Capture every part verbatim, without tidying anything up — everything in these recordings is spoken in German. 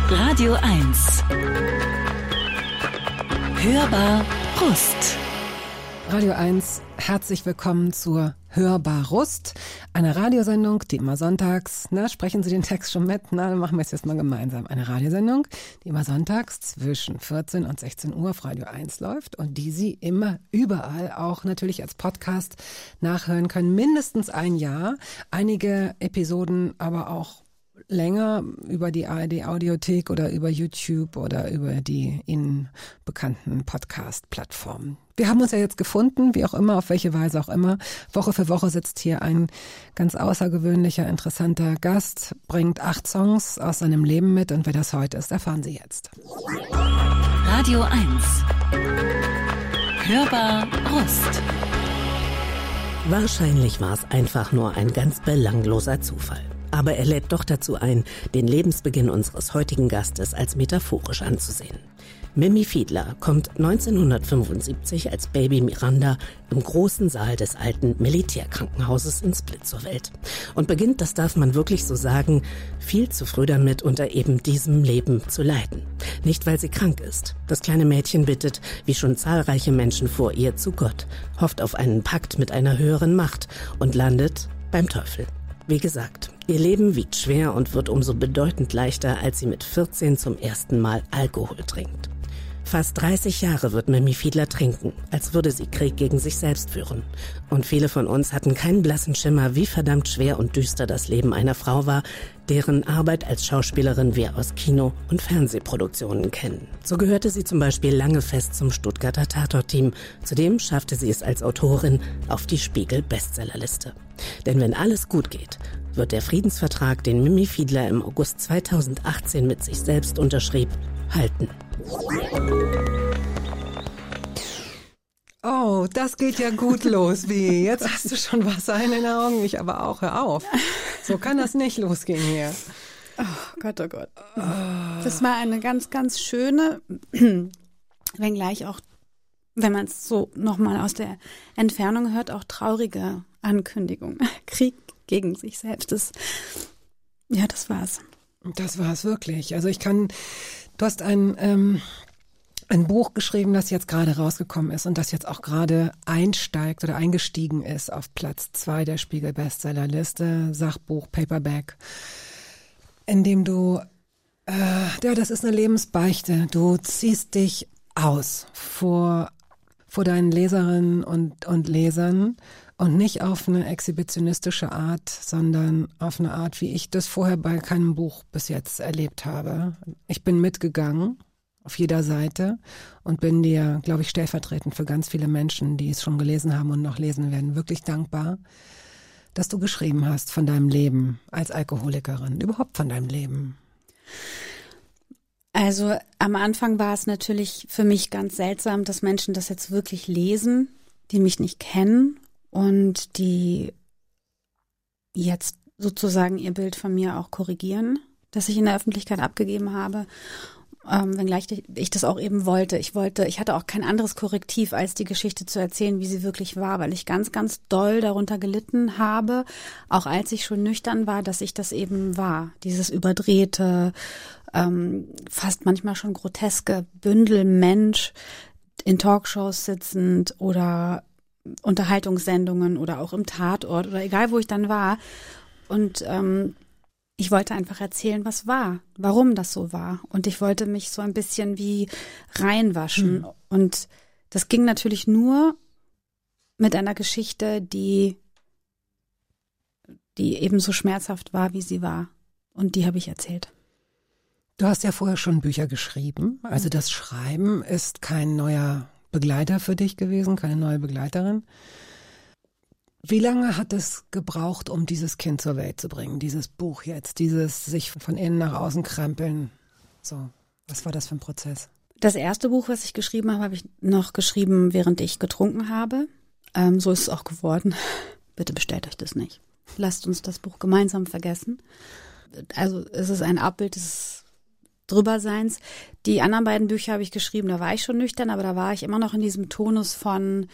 Radio eins. Hörbar Rust. Radio eins, herzlich willkommen zur Hörbar Rust, einer Radiosendung, die immer sonntags, na, sprechen Sie den Text schon mit? Na, dann machen wir es jetzt mal gemeinsam. Eine Radiosendung, die immer sonntags zwischen vierzehn und sechzehn Uhr auf Radio eins läuft und die Sie immer überall auch natürlich als Podcast nachhören können. Mindestens ein Jahr, einige Episoden aber auch länger über die A R D-Audiothek oder über YouTube oder über die Ihnen bekannten Podcast-Plattformen. Wir haben uns ja jetzt gefunden, wie auch immer, auf welche Weise auch immer. Woche für Woche sitzt hier ein ganz außergewöhnlicher, interessanter Gast, bringt acht Songs aus seinem Leben mit und wer das heute ist, erfahren Sie jetzt. Radio eins. Hörbar Rust. Wahrscheinlich war es einfach nur ein ganz belangloser Zufall. Aber er lädt doch dazu ein, den Lebensbeginn unseres heutigen Gastes als metaphorisch anzusehen. Mimi Fiedler kommt neunzehnhundertfünfundsiebzig als Baby Miranda im großen Saal des alten Militärkrankenhauses in Split zur Welt und beginnt, das darf man wirklich so sagen, viel zu früh damit, unter eben diesem Leben zu leiden. Nicht, weil sie krank ist. Das kleine Mädchen bittet, wie schon zahlreiche Menschen vor ihr, zu Gott, hofft auf einen Pakt mit einer höheren Macht und landet beim Teufel. Wie gesagt, ihr Leben wiegt schwer und wird umso bedeutend leichter, als sie mit vierzehn zum ersten Mal Alkohol trinkt. Fast dreißig Jahre wird Mimi Fiedler trinken, als würde sie Krieg gegen sich selbst führen. Und viele von uns hatten keinen blassen Schimmer, wie verdammt schwer und düster das Leben einer Frau war, deren Arbeit als Schauspielerin wir aus Kino- und Fernsehproduktionen kennen. So gehörte sie zum Beispiel lange fest zum Stuttgarter Tatort-Team. Zudem schaffte sie es als Autorin auf die Spiegel-Bestsellerliste. Denn wenn alles gut geht, wird der Friedensvertrag, den Mimi Fiedler im August zweitausendachtzehn mit sich selbst unterschrieb, halten. Oh, das geht ja gut los, wie? Jetzt hast du schon Wasser in den Augen, ich aber auch, hör auf. So kann das nicht losgehen hier. Oh Gott, oh Gott. Das war eine ganz, ganz schöne, wenngleich auch, wenn man es so nochmal aus der Entfernung hört, auch traurige Ankündigung. Krieg gegen sich selbst. Das, ja, das war's. Das war's wirklich. Also ich kann, du hast ein, ähm, ein Buch geschrieben, das jetzt gerade rausgekommen ist und das jetzt auch gerade einsteigt oder eingestiegen ist auf Platz zwei der Spiegel-Bestsellerliste, Sachbuch, Paperback, in dem du, äh, ja, das ist eine Lebensbeichte. Du ziehst dich aus vor, vor deinen Leserinnen und, und Lesern. Und nicht auf eine exhibitionistische Art, sondern auf eine Art, wie ich das vorher bei keinem Buch bis jetzt erlebt habe. Ich bin mitgegangen auf jeder Seite und bin dir, glaube ich, stellvertretend für ganz viele Menschen, die es schon gelesen haben und noch lesen werden, wirklich dankbar, dass du geschrieben hast von deinem Leben als Alkoholikerin, überhaupt von deinem Leben. Also am Anfang war es natürlich für mich ganz seltsam, dass Menschen das jetzt wirklich lesen, die mich nicht kennen. Und die jetzt sozusagen ihr Bild von mir auch korrigieren, das ich in der Öffentlichkeit abgegeben habe, ähm, wenngleich ich das auch eben wollte. Ich wollte, ich hatte auch kein anderes Korrektiv, als die Geschichte zu erzählen, wie sie wirklich war, weil ich ganz, ganz doll darunter gelitten habe, auch als ich schon nüchtern war, dass ich das eben war. Dieses überdrehte, ähm, fast manchmal schon groteske Bündelmensch, in Talkshows sitzend oder Unterhaltungssendungen oder auch im Tatort oder egal, wo ich dann war. Und ähm, ich wollte einfach erzählen, was war, warum das so war. Und ich wollte mich so ein bisschen wie reinwaschen. Hm. Und das ging natürlich nur mit einer Geschichte, die, die ebenso schmerzhaft war, wie sie war. Und die habe ich erzählt. Du hast ja vorher schon Bücher geschrieben. Also das Schreiben ist kein neuer Begleiter für dich gewesen, keine neue Begleiterin. Wie lange hat es gebraucht, um dieses Kind zur Welt zu bringen, dieses Buch jetzt, dieses sich von innen nach außen krempeln? So, was war das für ein Prozess? Das erste Buch, was ich geschrieben habe, habe ich noch geschrieben, während ich getrunken habe. Ähm, so ist es auch geworden. Bitte bestellt euch das nicht. Lasst uns das Buch gemeinsam vergessen. Also es ist ein Abbild des Drüberseins. Die anderen beiden Bücher habe ich geschrieben, da war ich schon nüchtern, aber da war ich immer noch in diesem Tonus von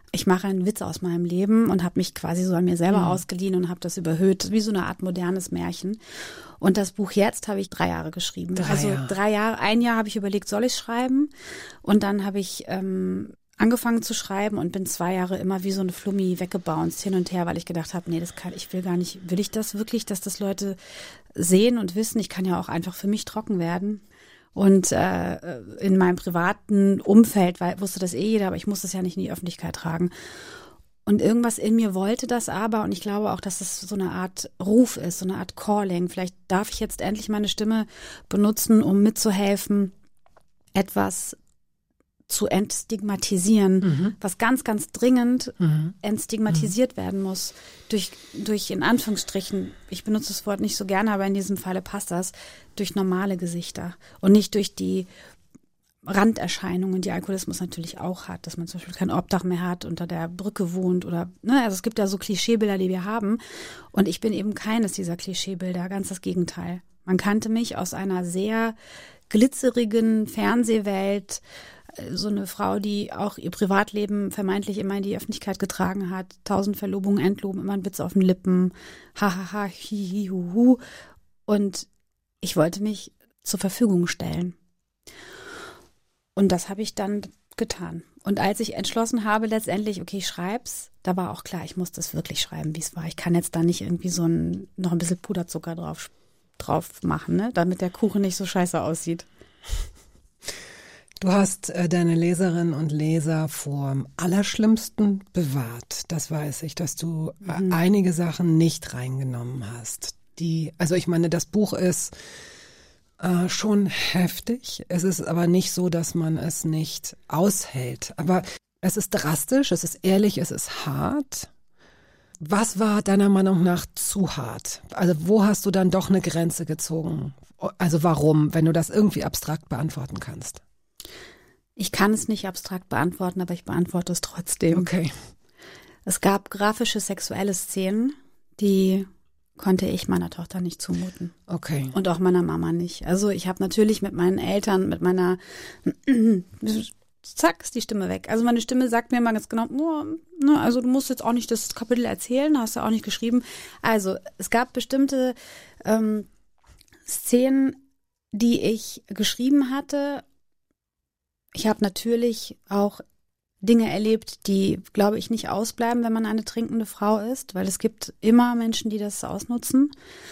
ich mache einen Witz aus meinem Leben und habe mich quasi so an mir selber mhm. ausgeliehen und habe das überhöht, wie so eine Art modernes Märchen. Und das Buch jetzt habe ich drei Jahre geschrieben. Drei also Jahre. drei Jahre, ein Jahr habe ich überlegt, soll ich schreiben? Und dann habe ich ähm, angefangen zu schreiben und bin zwei Jahre immer wie so eine Flummi weggebounced hin und her, weil ich gedacht habe, nee, das kann ich will gar nicht, will ich das wirklich, dass das Leute sehen und wissen? Ich kann ja auch einfach für mich trocken werden. Und äh, in meinem privaten Umfeld weil, wusste das eh jeder, aber ich musste es ja nicht in die Öffentlichkeit tragen. Und irgendwas in mir wollte das aber und ich glaube auch, dass es so eine Art Ruf ist, so eine Art Calling. Vielleicht darf ich jetzt endlich meine Stimme benutzen, um mitzuhelfen, etwas zu entstigmatisieren, mhm. was ganz, ganz dringend mhm. entstigmatisiert mhm. werden muss. Durch, durch, in Anführungsstrichen, ich benutze das Wort nicht so gerne, aber in diesem Falle passt das, durch normale Gesichter und nicht durch die Randerscheinungen, die Alkoholismus natürlich auch hat, dass man zum Beispiel kein Obdach mehr hat, unter der Brücke wohnt oder, ne, also es gibt ja so Klischeebilder, die wir haben und ich bin eben keines dieser Klischeebilder, ganz das Gegenteil. Man kannte mich aus einer sehr glitzerigen Fernsehwelt, so eine Frau, die auch ihr Privatleben vermeintlich immer in die Öffentlichkeit getragen hat, tausend Verlobungen, Entloben, immer ein Witz auf den Lippen, hahaha, hihi, huhu. Und ich wollte mich zur Verfügung stellen. Und das habe ich dann getan. Und als ich entschlossen habe, letztendlich, okay, ich schreib's, da war auch klar, ich muss das wirklich schreiben, wie es war. Ich kann jetzt da nicht irgendwie so ein, noch ein bisschen Puderzucker drauf, drauf machen, ne, damit der Kuchen nicht so scheiße aussieht. Du hast äh, deine Leserinnen und Leser vor dem Allerschlimmsten bewahrt. Das weiß ich, dass du äh, mhm. einige Sachen nicht reingenommen hast. Die, also ich meine, das Buch ist äh, schon heftig. Es ist aber nicht so, dass man es nicht aushält. Aber es ist drastisch, es ist ehrlich, es ist hart. Was war deiner Meinung nach zu hart? Also wo hast du dann doch eine Grenze gezogen? Also warum, wenn du das irgendwie abstrakt beantworten kannst? Ich kann es nicht abstrakt beantworten, aber ich beantworte es trotzdem. Okay. Es gab grafische sexuelle Szenen, die konnte ich meiner Tochter nicht zumuten. Okay. Und auch meiner Mama nicht. Also ich habe natürlich mit meinen Eltern, mit meiner, zack, ist die Stimme weg. Also meine Stimme sagt mir immer ganz genau, oh, ne, also du musst jetzt auch nicht das Kapitel erzählen, hast du auch nicht geschrieben. Also es gab bestimmte ähm, Szenen, die ich geschrieben hatte. Ich habe natürlich auch Dinge erlebt, die, glaube ich, nicht ausbleiben, wenn man eine trinkende Frau ist, weil es gibt immer Menschen, die das ausnutzen.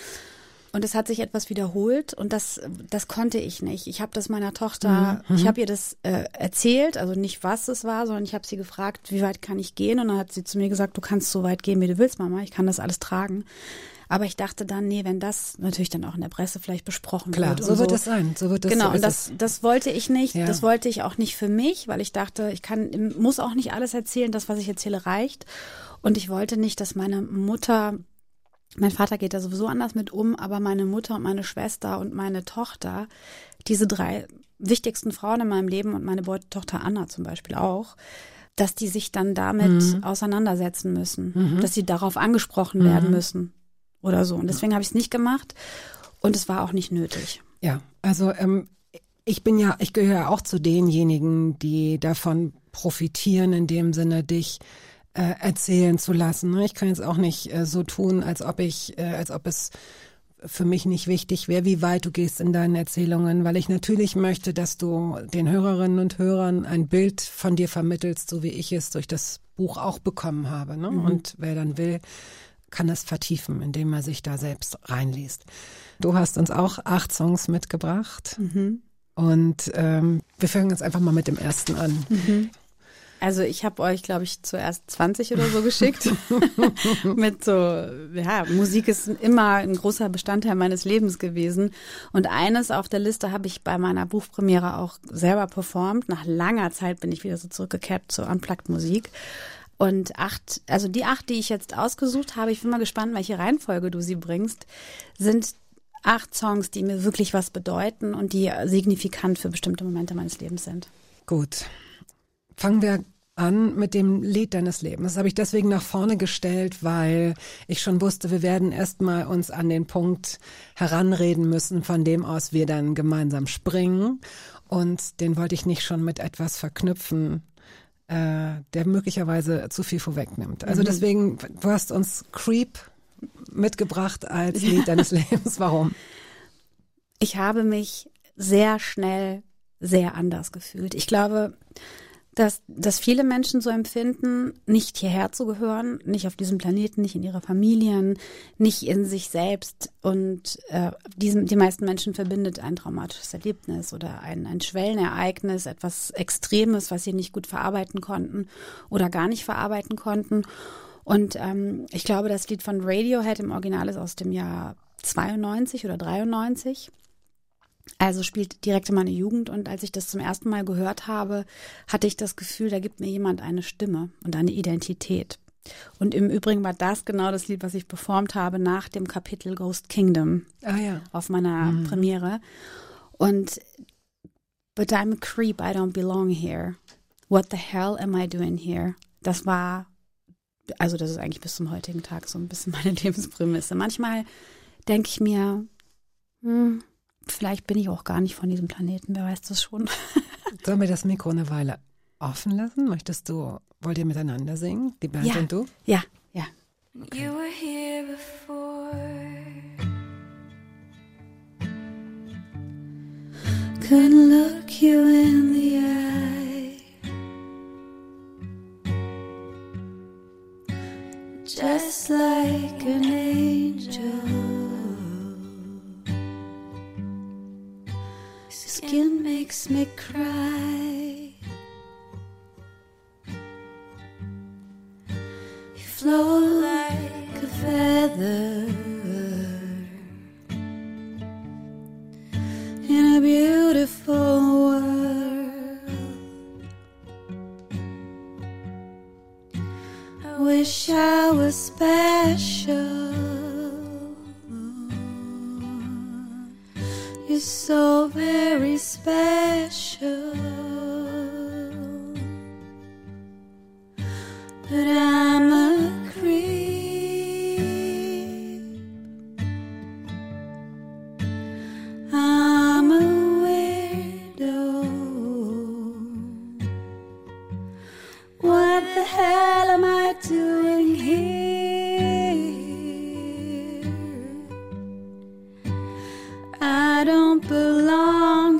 Und es hat sich etwas wiederholt und das, das konnte ich nicht. Ich habe das meiner Tochter, mhm. ich habe ihr das äh, erzählt, also nicht, was es war, sondern ich habe sie gefragt, wie weit kann ich gehen? Und dann hat sie zu mir gesagt, du kannst so weit gehen, wie du willst, Mama, ich kann das alles tragen. Aber ich dachte dann, nee, wenn das natürlich dann auch in der Presse vielleicht besprochen Klar, wird. so wird so. es sein. So wird es Genau, so und das, das wollte ich nicht. Ja. Das wollte ich auch nicht für mich, weil ich dachte, ich kann, muss auch nicht alles erzählen. Das, was ich erzähle, reicht. Und ich wollte nicht, dass meine Mutter, mein Vater geht da sowieso anders mit um, aber meine Mutter und meine Schwester und meine Tochter, diese drei wichtigsten Frauen in meinem Leben und meine Tochter Anna zum Beispiel auch, dass die sich dann damit mhm. auseinandersetzen müssen, mhm. dass sie darauf angesprochen mhm. werden müssen. Oder so. Und deswegen habe ich es nicht gemacht und es war auch nicht nötig. Ja, also ähm, ich bin ja, ich gehöre ja auch zu denjenigen, die davon profitieren, in dem Sinne, dich äh, erzählen zu lassen. Ich kann jetzt auch nicht äh, so tun, als ob ich, äh, als ob es für mich nicht wichtig wäre, wie weit du gehst in deinen Erzählungen, weil ich natürlich möchte, dass du den Hörerinnen und Hörern ein Bild von dir vermittelst, so wie ich es durch das Buch auch bekommen habe. Ne? Mhm. Und wer dann will, kann es vertiefen, indem er sich da selbst reinliest. Du hast uns auch acht Songs mitgebracht mhm. und ähm, wir fangen jetzt einfach mal mit dem ersten an. Mhm. Also ich habe euch, glaube ich, zuerst zwanzig oder so geschickt. Mit so, ja, Musik ist immer ein großer Bestandteil meines Lebens gewesen. Und eines auf der Liste habe ich bei meiner Buchpremiere auch selber performt. Nach langer Zeit bin ich wieder so zurückgekehrt zur Unplugged-Musik. Und acht, also die acht, die ich jetzt ausgesucht habe, ich bin mal gespannt, welche Reihenfolge du sie bringst, sind acht Songs, die mir wirklich was bedeuten und die signifikant für bestimmte Momente meines Lebens sind. Gut. Fangen wir an mit dem Lied deines Lebens. Das habe ich deswegen nach vorne gestellt, weil ich schon wusste, wir werden erstmal uns an den Punkt heranreden müssen, von dem aus wir dann gemeinsam springen. Und den wollte ich nicht schon mit etwas verknüpfen, äh, der möglicherweise zu viel vorwegnimmt. Also Mhm. deswegen, du hast uns Creep mitgebracht als Lied deines Lebens. Warum? Ich habe mich sehr schnell sehr anders gefühlt. Ich glaube, dass, dass viele Menschen so empfinden, nicht hierher zu gehören, nicht auf diesem Planeten, nicht in ihre Familien, nicht in sich selbst. Und äh, diesen, die meisten Menschen verbindet ein traumatisches Erlebnis oder ein, ein Schwellenereignis, etwas Extremes, was sie nicht gut verarbeiten konnten oder gar nicht verarbeiten konnten. Und ähm, ich glaube, das Lied von Radiohead im Original ist aus dem Jahr zweiundneunzig oder dreiundneunzig. Also spielt direkt in meine Jugend, und als ich das zum ersten Mal gehört habe, hatte ich das Gefühl, da gibt mir jemand eine Stimme und eine Identität. Und im Übrigen war das genau das Lied, was ich performt habe nach dem Kapitel Ghost Kingdom Ah ja. auf meiner Mhm. Premiere. Und But I'm a creep, I don't belong here. What the hell am I doing here? Das war, also das ist eigentlich bis zum heutigen Tag so ein bisschen meine Lebensprämisse. Manchmal denke ich mir, hm, vielleicht bin ich auch gar nicht von diesem Planeten, wer weiß das schon. Sollen wir das Mikro eine Weile offen lassen? Möchtest du, wollt ihr miteinander singen? Die Band Ja. und du? Ja, ja. You were here before. Couldn't look you in the eye. Just like an angel. Skin makes me cry. You float like a feather in a beautiful world. I wish I was special. You're so very special. But I'm a creep. I'm a weirdo. What the hell am I doing here? I don't belong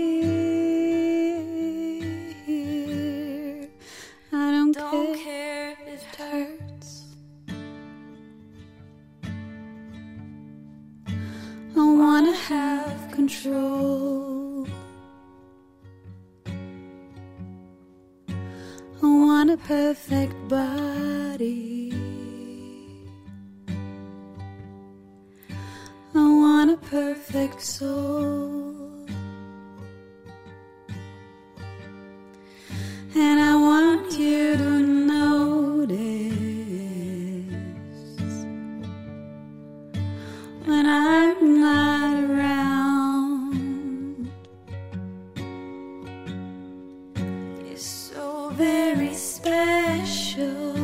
here. I don't, Don't care care if if it hurts. I wanna have control. I want a perfect body. I want a perfect soul. And I want you to notice when I'm not around. you're so Very special.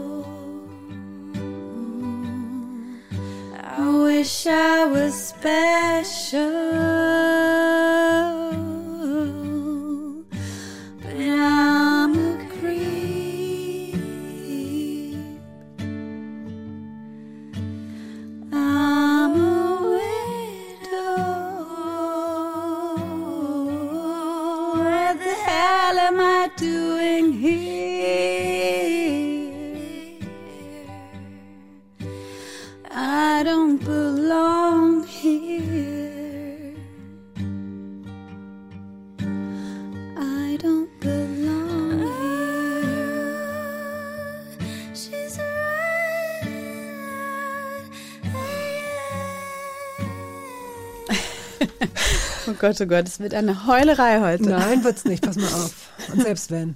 I wish I was special. But I'm a creep. I'm a widow. What the hell am I doing here? I don't belong here. I don't belong here. She's right. Oh Gott, oh Gott, es wird eine Heulerei heute. Nein, wird's nicht. Pass mal auf. Und selbst wenn.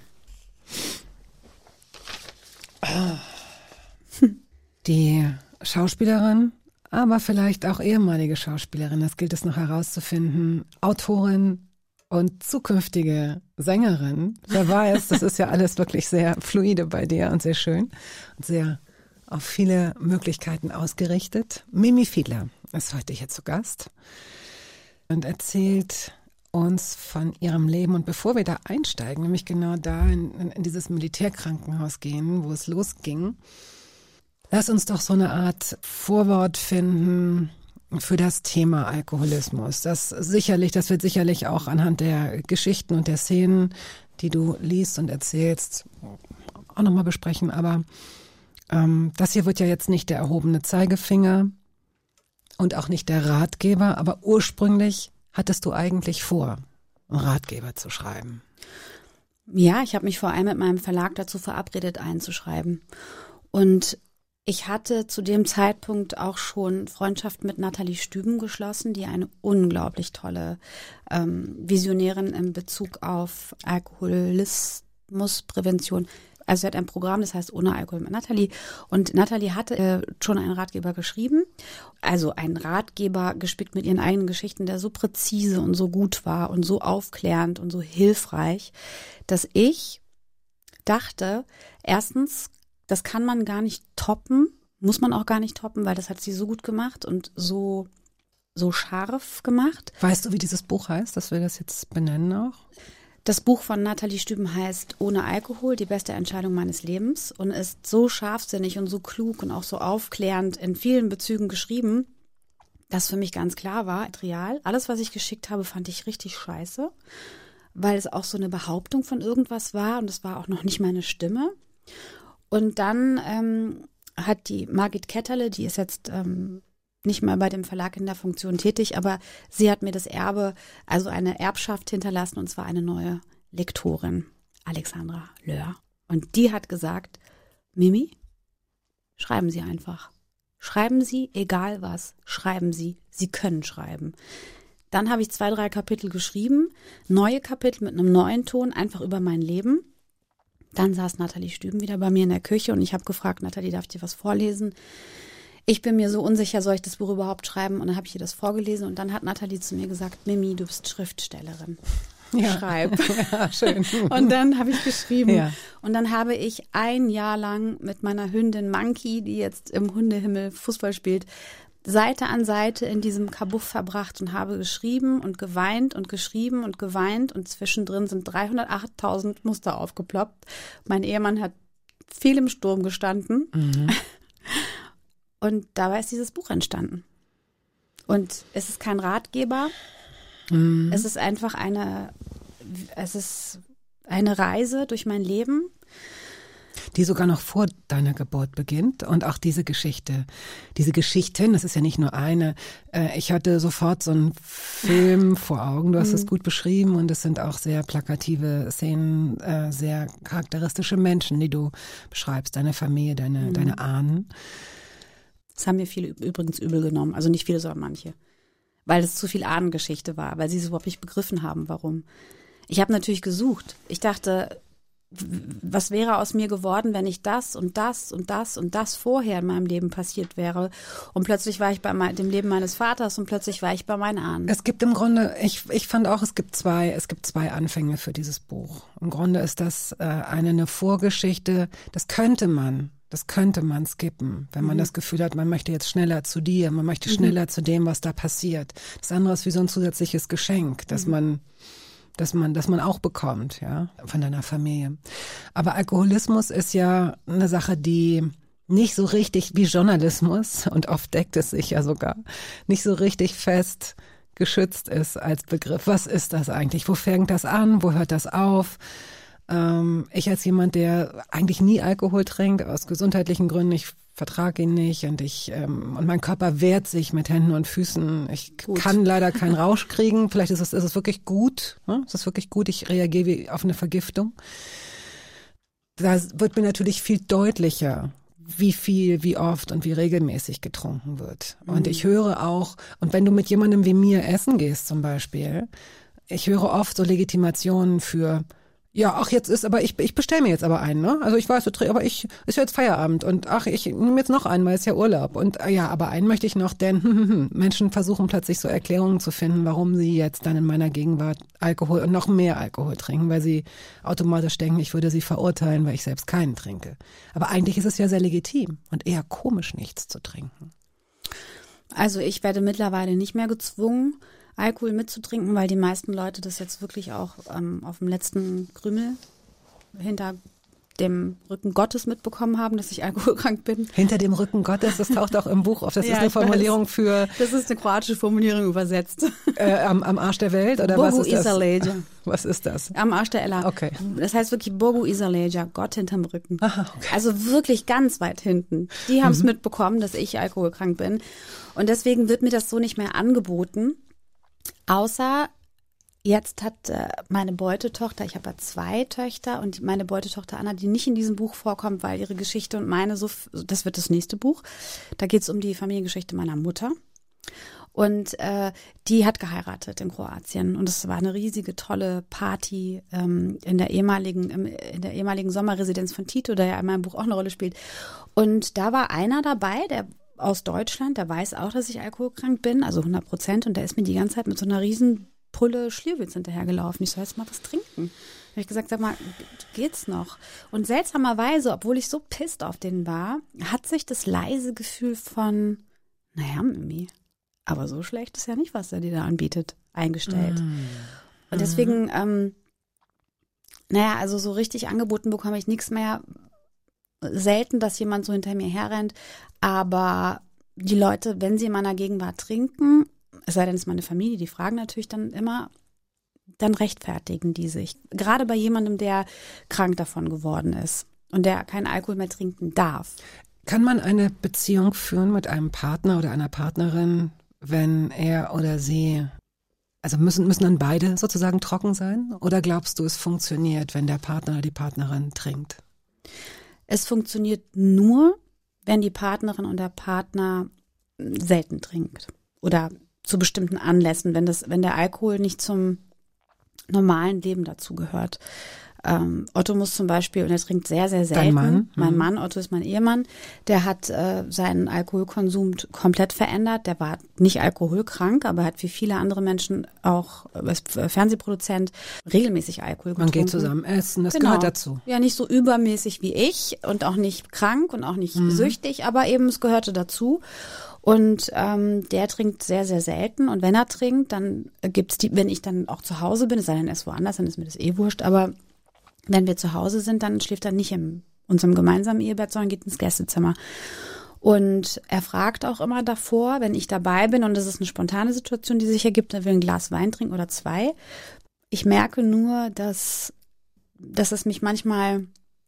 Die Schauspielerin, aber vielleicht auch ehemalige Schauspielerin, das gilt es noch herauszufinden, Autorin und zukünftige Sängerin. Wer weiß, das ist ja alles wirklich sehr fluide bei dir und sehr schön und sehr auf viele Möglichkeiten ausgerichtet. Mimi Fiedler ist heute hier zu Gast und erzählt uns von ihrem Leben. Und bevor wir da einsteigen, nämlich genau da in, in, in dieses Militärkrankenhaus gehen, wo es losging, lass uns doch so eine Art Vorwort finden für das Thema Alkoholismus. Das sicherlich, das wird sicherlich auch anhand der Geschichten und der Szenen, die du liest und erzählst, auch nochmal besprechen. Aber ähm, das hier wird ja jetzt nicht der erhobene Zeigefinger und auch nicht der Ratgeber, aber ursprünglich hattest du eigentlich vor, einen Ratgeber zu schreiben? Ja, ich habe mich vor allem mit meinem Verlag dazu verabredet, einzuschreiben. Und ich hatte zu dem Zeitpunkt auch schon Freundschaft mit Nathalie Stüben geschlossen, die eine unglaublich tolle ähm, Visionärin in Bezug auf Alkoholismusprävention. Also sie hat ein Programm, das heißt Ohne Alkohol mit Nathalie. Und Nathalie hatte äh, schon einen Ratgeber geschrieben. Also einen Ratgeber gespickt mit ihren eigenen Geschichten, der so präzise und so gut war und so aufklärend und so hilfreich, dass ich dachte, erstens, das kann man gar nicht toppen, muss man auch gar nicht toppen, weil das hat sie so gut gemacht und so, so scharf gemacht. Weißt du, wie dieses Buch heißt, dass wir das jetzt benennen auch? Das Buch von Nathalie Stüben heißt Ohne Alkohol, die beste Entscheidung meines Lebens und ist so scharfsinnig und so klug und auch so aufklärend in vielen Bezügen geschrieben, dass für mich ganz klar war, real, alles, was ich geschickt habe, fand ich richtig scheiße, weil es auch so eine Behauptung von irgendwas war und es war auch noch nicht meine Stimme. Und dann ähm, hat die Margit Ketterle, die ist jetzt ähm, nicht mehr bei dem Verlag in der Funktion tätig, aber sie hat mir das Erbe, also eine Erbschaft hinterlassen, und zwar eine neue Lektorin, Alexandra Löhr. Und die hat gesagt, Mimi, schreiben Sie einfach. Schreiben Sie, egal was, schreiben Sie. Sie können schreiben. Dann habe ich zwei, drei Kapitel geschrieben, neue Kapitel mit einem neuen Ton, einfach über mein Leben. Dann saß Nathalie Stüben wieder bei mir in der Küche und ich habe gefragt, Nathalie, darf ich dir was vorlesen? Ich bin mir so unsicher, soll ich das Buch überhaupt schreiben? Und dann habe ich ihr das vorgelesen und dann hat Nathalie zu mir gesagt, Mimi, du bist Schriftstellerin. Ja. Schreib. Ja, schön. Und dann habe ich geschrieben. Ja. Und dann habe ich ein Jahr lang mit meiner Hündin Monkey, die jetzt im Hundehimmel Fußball spielt, Seite an Seite in diesem Kabuff verbracht und habe geschrieben und geweint und geschrieben und geweint und zwischendrin sind dreihundertachttausend Muster aufgeploppt. Mein Ehemann hat viel im Sturm gestanden. Mhm. Und dabei ist dieses Buch entstanden. Und es ist kein Ratgeber. Mhm. Es ist einfach eine, es ist eine Reise durch mein Leben. Die sogar noch vor deiner Geburt beginnt und auch diese Geschichte, diese Geschichten, das ist ja nicht nur eine. Äh, ich hatte sofort so einen Film vor Augen, du hast mhm. es gut beschrieben und es sind auch sehr plakative Szenen, äh, sehr charakteristische Menschen, die du beschreibst, deine Familie, deine, mhm. deine Ahnen. Das haben mir viele übrigens übel genommen, also nicht viele, sondern manche, weil es zu viel Ahnengeschichte war, weil sie es überhaupt nicht begriffen haben, warum. Ich habe natürlich gesucht. Ich dachte, was wäre aus mir geworden, wenn ich das und das und das und das vorher in meinem Leben passiert wäre? Und plötzlich war ich bei dem Leben meines Vaters und plötzlich war ich bei meinen Ahnen. Es gibt im Grunde, ich, ich fand auch, es gibt zwei, es gibt zwei Anfänge für dieses Buch. Im Grunde ist das äh, eine, eine Vorgeschichte, das könnte man, das könnte man skippen, wenn man mhm. das Gefühl hat, man möchte jetzt schneller zu dir, man möchte schneller mhm. zu dem, was da passiert. Das andere ist wie so ein zusätzliches Geschenk, dass mhm. man dass man, dass man auch bekommt, ja, von deiner Familie. Aber Alkoholismus ist ja eine Sache, die nicht so richtig wie Journalismus, und oft deckt es sich ja sogar, nicht so richtig fest geschützt ist als Begriff. Was ist das eigentlich? Wo fängt das an? Wo hört das auf? Ähm, ich als jemand, der eigentlich nie Alkohol trinkt, aus gesundheitlichen Gründen, ich vertrage ihn nicht und ich ähm, und mein Körper wehrt sich mit Händen und Füßen. Ich gut. kann leider keinen Rausch kriegen. Vielleicht ist es, ist es wirklich gut. Ne? Ist es wirklich gut? Ich reagiere wie auf eine Vergiftung. Da wird mir natürlich viel deutlicher, wie viel, wie oft und wie regelmäßig getrunken wird. Mhm. Und ich höre auch, und wenn du mit jemandem wie mir essen gehst zum Beispiel, ich höre oft so Legitimationen für ja, ach, jetzt ist aber, ich, ich bestelle mir jetzt aber einen, ne? Also ich weiß, du, aber ich, ist ja jetzt Feierabend und ach, ich nehme jetzt noch einen, weil es ist ja Urlaub. Und ja, aber einen möchte ich noch, denn hm, hm, hm. Menschen versuchen plötzlich so Erklärungen zu finden, warum sie jetzt dann in meiner Gegenwart Alkohol und noch mehr Alkohol trinken, weil sie automatisch denken, ich würde sie verurteilen, weil ich selbst keinen trinke. Aber eigentlich ist es ja sehr legitim und eher komisch, nichts zu trinken. Also ich werde mittlerweile nicht mehr gezwungen, Alkohol mitzutrinken, weil die meisten Leute das jetzt wirklich auch ähm, auf dem letzten Krümel hinter dem Rücken Gottes mitbekommen haben, dass ich alkoholkrank bin. Hinter dem Rücken Gottes, das taucht auch im Buch auf. Das Ja, ist eine ich weiß. Formulierung für Das ist eine kroatische Formulierung übersetzt. äh, am, am Arsch der Welt oder was Bogu ist das? iza leđa. Was ist das? Am Arsch der Ella. Okay. Das heißt wirklich Bogu iza leđa, Gott hinterm Rücken. Aha, okay. Also wirklich ganz weit hinten. Die haben es mitbekommen, dass ich alkoholkrank bin. Und deswegen wird mir das so nicht mehr angeboten. Außer jetzt hat äh, meine Beutetochter, ich habe ja zwei Töchter und meine Beutetochter Anna, die nicht in diesem Buch vorkommt, weil ihre Geschichte und meine so, das wird das nächste Buch. Da geht es um die Familiengeschichte meiner Mutter. Und äh, die hat geheiratet in Kroatien und es war eine riesige, tolle Party ähm, in der ehemaligen im, in der ehemaligen Sommerresidenz von Tito, der ja in meinem Buch auch eine Rolle spielt. Und da war einer dabei, der aus Deutschland, der weiß auch, dass ich alkoholkrank bin, also hundert Prozent, und der ist mir die ganze Zeit mit so einer riesen Pulle Schlierwitz hinterhergelaufen. Ich soll jetzt mal was trinken. Da habe ich gesagt, sag mal, geht's noch? Und seltsamerweise, obwohl ich so pisst auf den war, hat sich das leise Gefühl von, naja, Mimi, aber so schlecht ist ja nicht, was er dir da anbietet, eingestellt. Mm. Und deswegen, ähm, naja, also so richtig angeboten bekomme ich nichts mehr. Selten, dass jemand so hinter mir herrennt. Aber die Leute, wenn sie in meiner Gegenwart trinken, es sei denn, es ist meine Familie, die fragen natürlich dann immer, dann rechtfertigen die sich. Gerade bei jemandem, der krank davon geworden ist und der keinen Alkohol mehr trinken darf. Kann man eine Beziehung führen mit einem Partner oder einer Partnerin, wenn er oder sie, also müssen, müssen dann beide sozusagen trocken sein? Oder glaubst du, es funktioniert, wenn der Partner oder die Partnerin trinkt? Es funktioniert nur, wenn die Partnerin und der Partner selten trinkt oder zu bestimmten Anlässen, wenn das, wenn der Alkohol nicht zum normalen Leben dazugehört. Ähm, Otto muss zum Beispiel, und er trinkt sehr, sehr selten. Dein Mann? Mein Mhm. Mann, Otto ist mein Ehemann, der hat äh, seinen Alkoholkonsum komplett verändert. Der war nicht alkoholkrank, aber hat wie viele andere Menschen auch, äh, ist Fernsehproduzent, regelmäßig Alkohol getrunken. Man geht zusammen essen, das Genau. gehört dazu. Ja, nicht so übermäßig wie ich und auch nicht krank und auch nicht Mhm. süchtig, aber eben es gehörte dazu. Und ähm, der trinkt sehr, sehr selten. Und wenn er trinkt, dann gibt's die, wenn ich dann auch zu Hause bin, es sei denn, er ist woanders, dann ist mir das eh wurscht. Aber wenn wir zu Hause sind, dann schläft er nicht in unserem gemeinsamen Ehebett, sondern geht ins Gästezimmer. Und er fragt auch immer davor, wenn ich dabei bin, und das ist eine spontane Situation, die sich ergibt, er will ein Glas Wein trinken oder zwei. Ich merke nur, dass, dass es mich manchmal,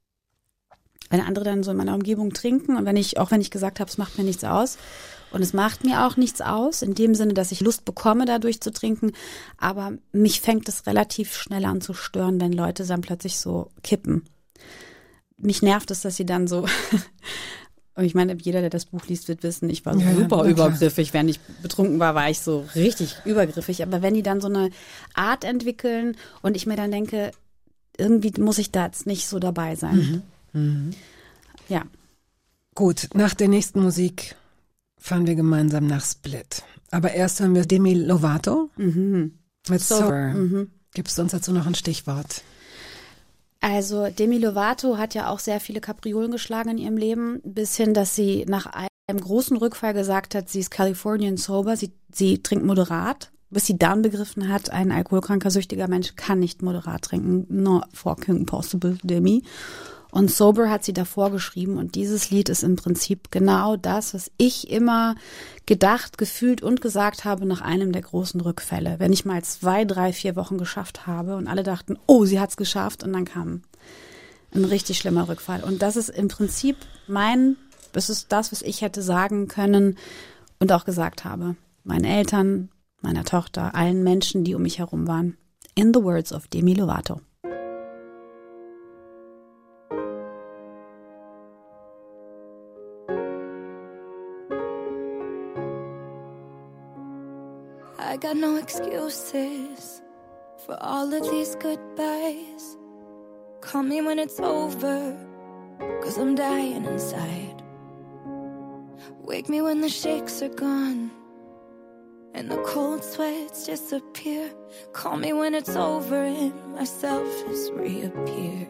wenn andere dann so in meiner Umgebung trinken und wenn ich, auch wenn ich gesagt habe, es macht mir nichts aus, und es macht mir auch nichts aus, in dem Sinne, dass ich Lust bekomme, dadurch zu trinken. Aber mich fängt es relativ schnell an zu stören, wenn Leute dann plötzlich so kippen. Mich nervt es, dass sie dann so, und ich meine, jeder, der das Buch liest, wird wissen, ich war Ja, super na klar. übergriffig. Wenn ich betrunken war, war ich so richtig übergriffig. Aber wenn die dann so eine Art entwickeln und ich mir dann denke, irgendwie muss ich da jetzt nicht so dabei sein. Mhm. Ja. Gut, nach der nächsten Musik fahren wir gemeinsam nach Split. Aber erst hören wir Demi Lovato Mhm. mit So- Sober. Mhm. Gibst du uns dazu noch ein Stichwort? Also Demi Lovato hat ja auch sehr viele Kapriolen geschlagen in ihrem Leben, bis hin, dass sie nach einem großen Rückfall gesagt hat, sie ist Californian sober, sie, sie trinkt moderat, bis sie dann begriffen hat, ein alkoholkranker, süchtiger Mensch kann nicht moderat trinken. Not fucking possible, Demi. Und Sober hat sie davor geschrieben und dieses Lied ist im Prinzip genau das, was ich immer gedacht, gefühlt und gesagt habe nach einem der großen Rückfälle. Wenn ich mal zwei, drei, vier Wochen geschafft habe und alle dachten, oh, sie hat's geschafft, und dann kam ein richtig schlimmer Rückfall. Und das ist im Prinzip mein, das ist das, was ich hätte sagen können und auch gesagt habe. Meinen Eltern, meiner Tochter, allen Menschen, die um mich herum waren. In the words of Demi Lovato. I got no excuses for all of these goodbyes. Call me when it's over, 'cause I'm dying inside. Wake me when the shakes are gone and the cold sweats disappear. Call me when it's over and myself has reappeared.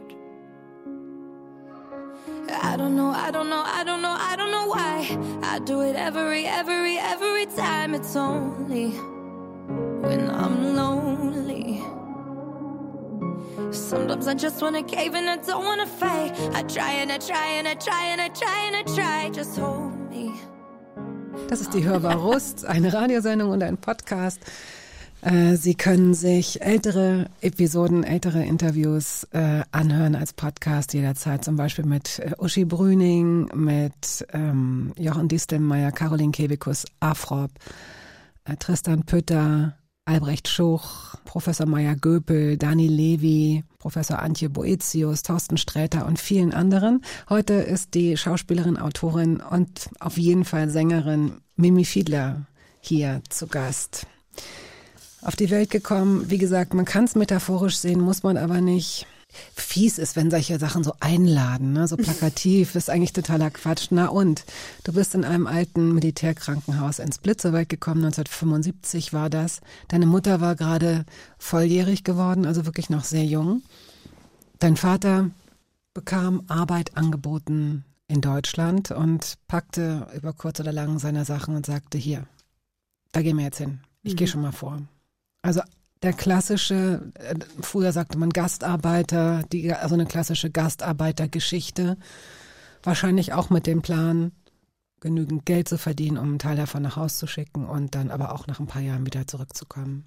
I don't know, I don't know, I don't know, I don't know why I do it every, every, every time. It's only when I'm lonely. Sometimes I just wanna cave and I don't wanna fight. I try and I try and I try and I try and I try. Just hold me. Das ist die Hörbar Rust, eine Radiosendung und ein Podcast. Äh, Sie können sich ältere Episoden, ältere Interviews äh, anhören als Podcast jederzeit. Zum Beispiel mit äh, Uschi Brüning, mit ähm, Jochen Distelmeier, Caroline Kebekus, Afrop, äh, Tristan Pütter, Albrecht Schuch, Professor Meyer-Göpel, Dani Levy, Professor Antje Boetius, Thorsten Sträter und vielen anderen. Heute ist die Schauspielerin, Autorin und auf jeden Fall Sängerin Mimi Fiedler hier zu Gast. Auf die Welt gekommen, wie gesagt, man kann es metaphorisch sehen, muss man aber nicht. Fies ist, wenn solche Sachen so einladen, ne? So plakativ, ist eigentlich totaler Quatsch. Na und, du bist in einem alten Militärkrankenhaus in Split zur Welt gekommen, neunzehnhundertfünfundsiebzig war das. Deine Mutter war gerade volljährig geworden, also wirklich noch sehr jung. Dein Vater bekam Arbeit angeboten in Deutschland und packte über kurz oder lang seine Sachen und sagte, hier, da gehen wir jetzt hin, ich mhm. gehe schon mal vor. Also der klassische, früher sagte man Gastarbeiter, die, also eine klassische Gastarbeitergeschichte, wahrscheinlich auch mit dem Plan, genügend Geld zu verdienen, um einen Teil davon nach Hause zu schicken und dann aber auch nach ein paar Jahren wieder zurückzukommen.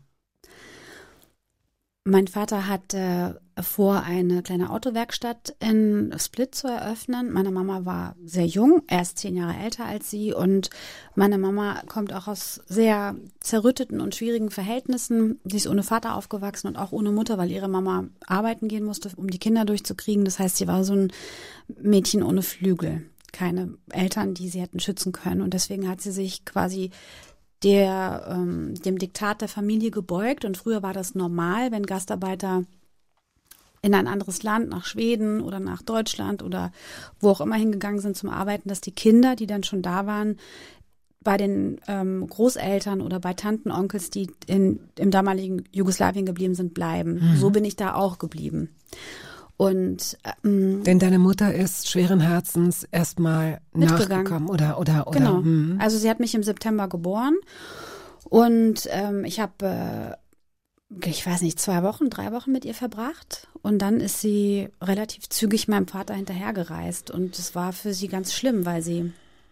Mein Vater hatte vor, eine kleine Autowerkstatt in Split zu eröffnen. Meine Mama war sehr jung, erst zehn Jahre älter als sie. Und meine Mama kommt auch aus sehr zerrütteten und schwierigen Verhältnissen. Sie ist ohne Vater aufgewachsen und auch ohne Mutter, weil ihre Mama arbeiten gehen musste, um die Kinder durchzukriegen. Das heißt, sie war so ein Mädchen ohne Flügel. Keine Eltern, die sie hätten schützen können. Und deswegen hat sie sich quasi der ähm, dem Diktat der Familie gebeugt. Und früher war das normal, wenn Gastarbeiter in ein anderes Land, nach Schweden oder nach Deutschland oder wo auch immer hingegangen sind zum Arbeiten, dass die Kinder, die dann schon da waren, bei den ähm, Großeltern oder bei Tanten, Onkels, die in, im damaligen Jugoslawien geblieben sind, bleiben. Mhm. So bin ich da auch geblieben. Und ähm, denn deine Mutter ist schweren Herzens erstmal nachgekommen oder oder oder genau. Hm. Also sie hat mich im September geboren und ähm, ich habe äh, ich weiß nicht zwei Wochen, drei Wochen mit ihr verbracht und dann ist sie relativ zügig meinem Vater hinterhergereist und es war für sie ganz schlimm, weil sie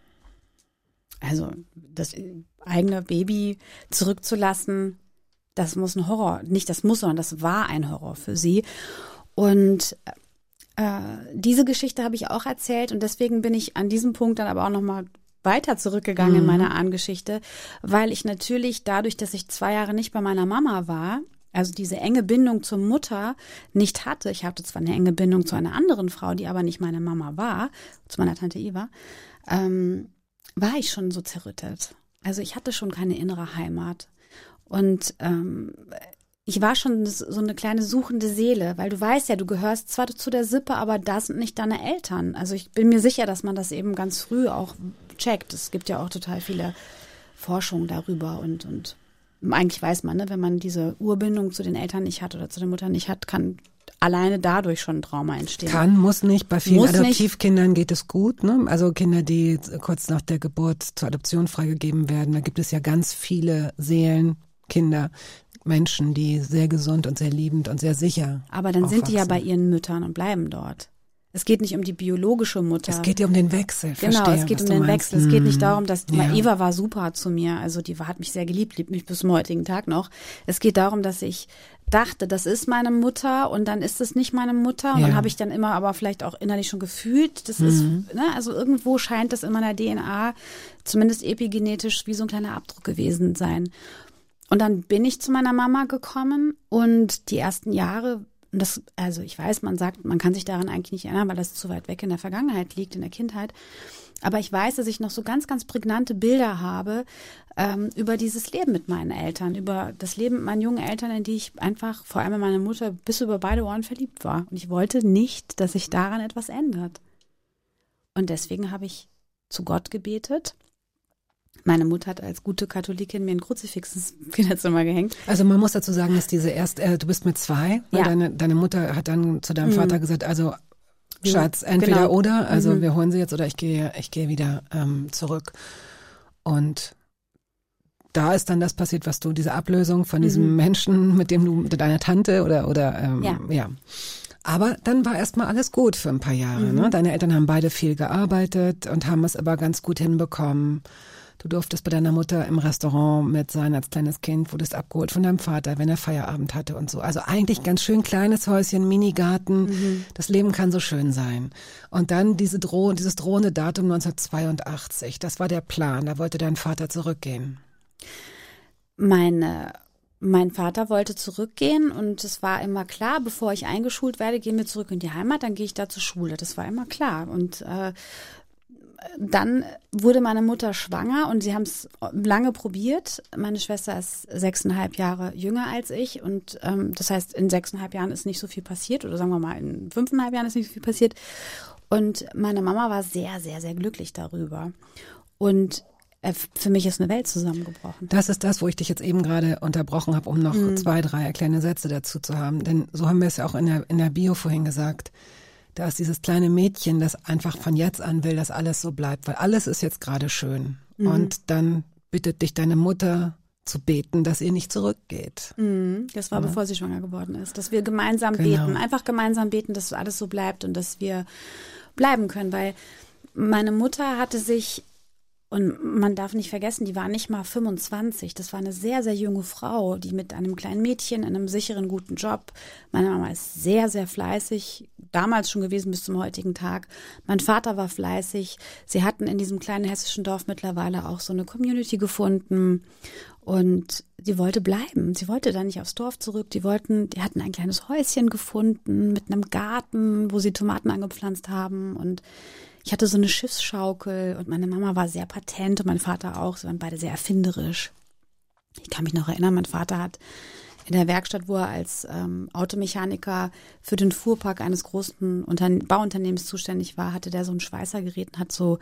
also das eigene Baby zurückzulassen, das muss ein Horror, nicht das muss, sondern das war ein Horror für sie. Und äh, diese Geschichte habe ich auch erzählt und deswegen bin ich an diesem Punkt dann aber auch nochmal weiter zurückgegangen mhm. in meiner Ahnengeschichte, weil ich natürlich dadurch, dass ich zwei Jahre nicht bei meiner Mama war, also diese enge Bindung zur Mutter nicht hatte. Ich hatte zwar eine enge Bindung zu einer anderen Frau, die aber nicht meine Mama war, zu meiner Tante Eva, ähm, war ich schon so zerrüttet. Also ich hatte schon keine innere Heimat und ähm, ich war schon so eine kleine suchende Seele, weil du weißt ja, du gehörst zwar zu der Sippe, aber das sind nicht deine Eltern. Also ich bin mir sicher, dass man das eben ganz früh auch checkt. Es gibt ja auch total viele Forschungen darüber und, und eigentlich weiß man, ne, wenn man diese Urbindung zu den Eltern nicht hat oder zu der Mutter nicht hat, kann alleine dadurch schon ein Trauma entstehen. Kann, muss nicht. Bei vielen muss Adoptivkindern geht es gut, ne? Also Kinder, die kurz nach der Geburt zur Adoption freigegeben werden, da gibt es ja ganz viele Seelen, Kinder, Menschen, die sehr gesund und sehr liebend und sehr sicher Aber dann aufwachsen. sind die ja bei ihren Müttern und bleiben dort. Es geht nicht um die biologische Mutter. Es geht ja um den Wechsel. Genau, Verstehe, es geht um den den Wechsel. Es geht nicht darum, dass ja. Eva war super zu mir. Also die war, hat mich sehr geliebt, liebt mich bis zum heutigen Tag noch. Es geht darum, dass ich dachte, das ist meine Mutter und dann ist es nicht meine Mutter. Und ja. dann habe ich dann immer aber vielleicht auch innerlich schon gefühlt, das mhm. ist, ne, also irgendwo scheint das in meiner D N A, zumindest epigenetisch, wie so ein kleiner Abdruck gewesen sein. Und dann bin ich zu meiner Mama gekommen und die ersten Jahre, das, also ich weiß, man sagt, man kann sich daran eigentlich nicht erinnern, weil das zu weit weg in der Vergangenheit liegt, in der Kindheit. Aber ich weiß, dass ich noch so ganz, ganz prägnante Bilder habe ähm, über dieses Leben mit meinen Eltern, über das Leben mit meinen jungen Eltern, in die ich einfach, vor allem in meine Mutter, bis über beide Ohren verliebt war. Und ich wollte nicht, dass sich daran etwas ändert. Und deswegen habe ich zu Gott gebetet. Meine Mutter hat als gute Katholikin mir ein Kruzifix ins Kinderzimmer gehängt. Also man muss dazu sagen, dass diese erst, äh, du bist mit zwei, ja. deine, deine Mutter hat dann zu deinem mhm. Vater gesagt, also Schatz, entweder genau. oder, also mhm. wir holen sie jetzt oder ich gehe, ich gehe wieder ähm, zurück. Und da ist dann das passiert, was du, diese Ablösung von diesem mhm. Menschen, mit dem du, mit deiner Tante oder, oder, ähm, ja. ja. Aber dann war erstmal alles gut für ein paar Jahre. Mhm. Ne? Deine Eltern haben beide viel gearbeitet und haben es aber ganz gut hinbekommen. Du durftest bei deiner Mutter im Restaurant mit sein als kleines Kind, wurdest abgeholt von deinem Vater, wenn er Feierabend hatte und so. Also eigentlich ganz schön kleines Häuschen, Minigarten. Mhm. Das Leben kann so schön sein. Und dann diese Droh- dieses drohende Datum neunzehnhundertzweiundachtzig, das war der Plan. Da wollte dein Vater zurückgehen. Meine Mein Vater wollte zurückgehen und es war immer klar, bevor ich eingeschult werde, gehen wir zurück in die Heimat, dann gehe ich da zur Schule. Das war immer klar. Und äh, dann wurde meine Mutter schwanger und sie haben es lange probiert. Meine Schwester ist sechseinhalb Jahre jünger als ich und ähm, das heißt, in sechseinhalb Jahren ist nicht so viel passiert oder sagen wir mal, in fünfeinhalb Jahren ist nicht so viel passiert. Und meine Mama war sehr, sehr, sehr glücklich darüber. Und für mich ist eine Welt zusammengebrochen. Das ist das, wo ich dich jetzt eben gerade unterbrochen habe, um noch mhm. zwei, drei erklärende Sätze dazu zu haben. Denn so haben wir es ja auch in der, in der Bio vorhin gesagt. Da ist dieses kleine Mädchen, das einfach von jetzt an will, dass alles so bleibt, weil alles ist jetzt gerade schön. Mhm. Und dann bittet dich deine Mutter zu beten, dass ihr nicht zurückgeht. Mhm. Das war, ja. bevor sie schwanger geworden ist. Dass wir gemeinsam Genau. beten, einfach gemeinsam beten, dass alles so bleibt und dass wir bleiben können. Weil meine Mutter hatte sich, und man darf nicht vergessen, die war nicht mal fünfundzwanzig. Das war eine sehr, sehr junge Frau, die mit einem kleinen Mädchen in einem sicheren, guten Job. Meine Mama ist sehr, sehr fleißig, damals schon gewesen bis zum heutigen Tag. Mein Vater war fleißig. Sie hatten in diesem kleinen hessischen Dorf mittlerweile auch so eine Community gefunden. Und sie wollte bleiben. Sie wollte da nicht aufs Dorf zurück. Die wollten, die hatten ein kleines Häuschen gefunden mit einem Garten, wo sie Tomaten angepflanzt haben. Und ich hatte so eine Schiffsschaukel und meine Mama war sehr patent und mein Vater auch. Sie waren beide sehr erfinderisch. Ich kann mich noch erinnern, mein Vater hat in der Werkstatt, wo er als ähm, Automechaniker für den Fuhrpark eines großen Unterne- Bauunternehmens zuständig war, hatte der so ein Schweißergerät und hat so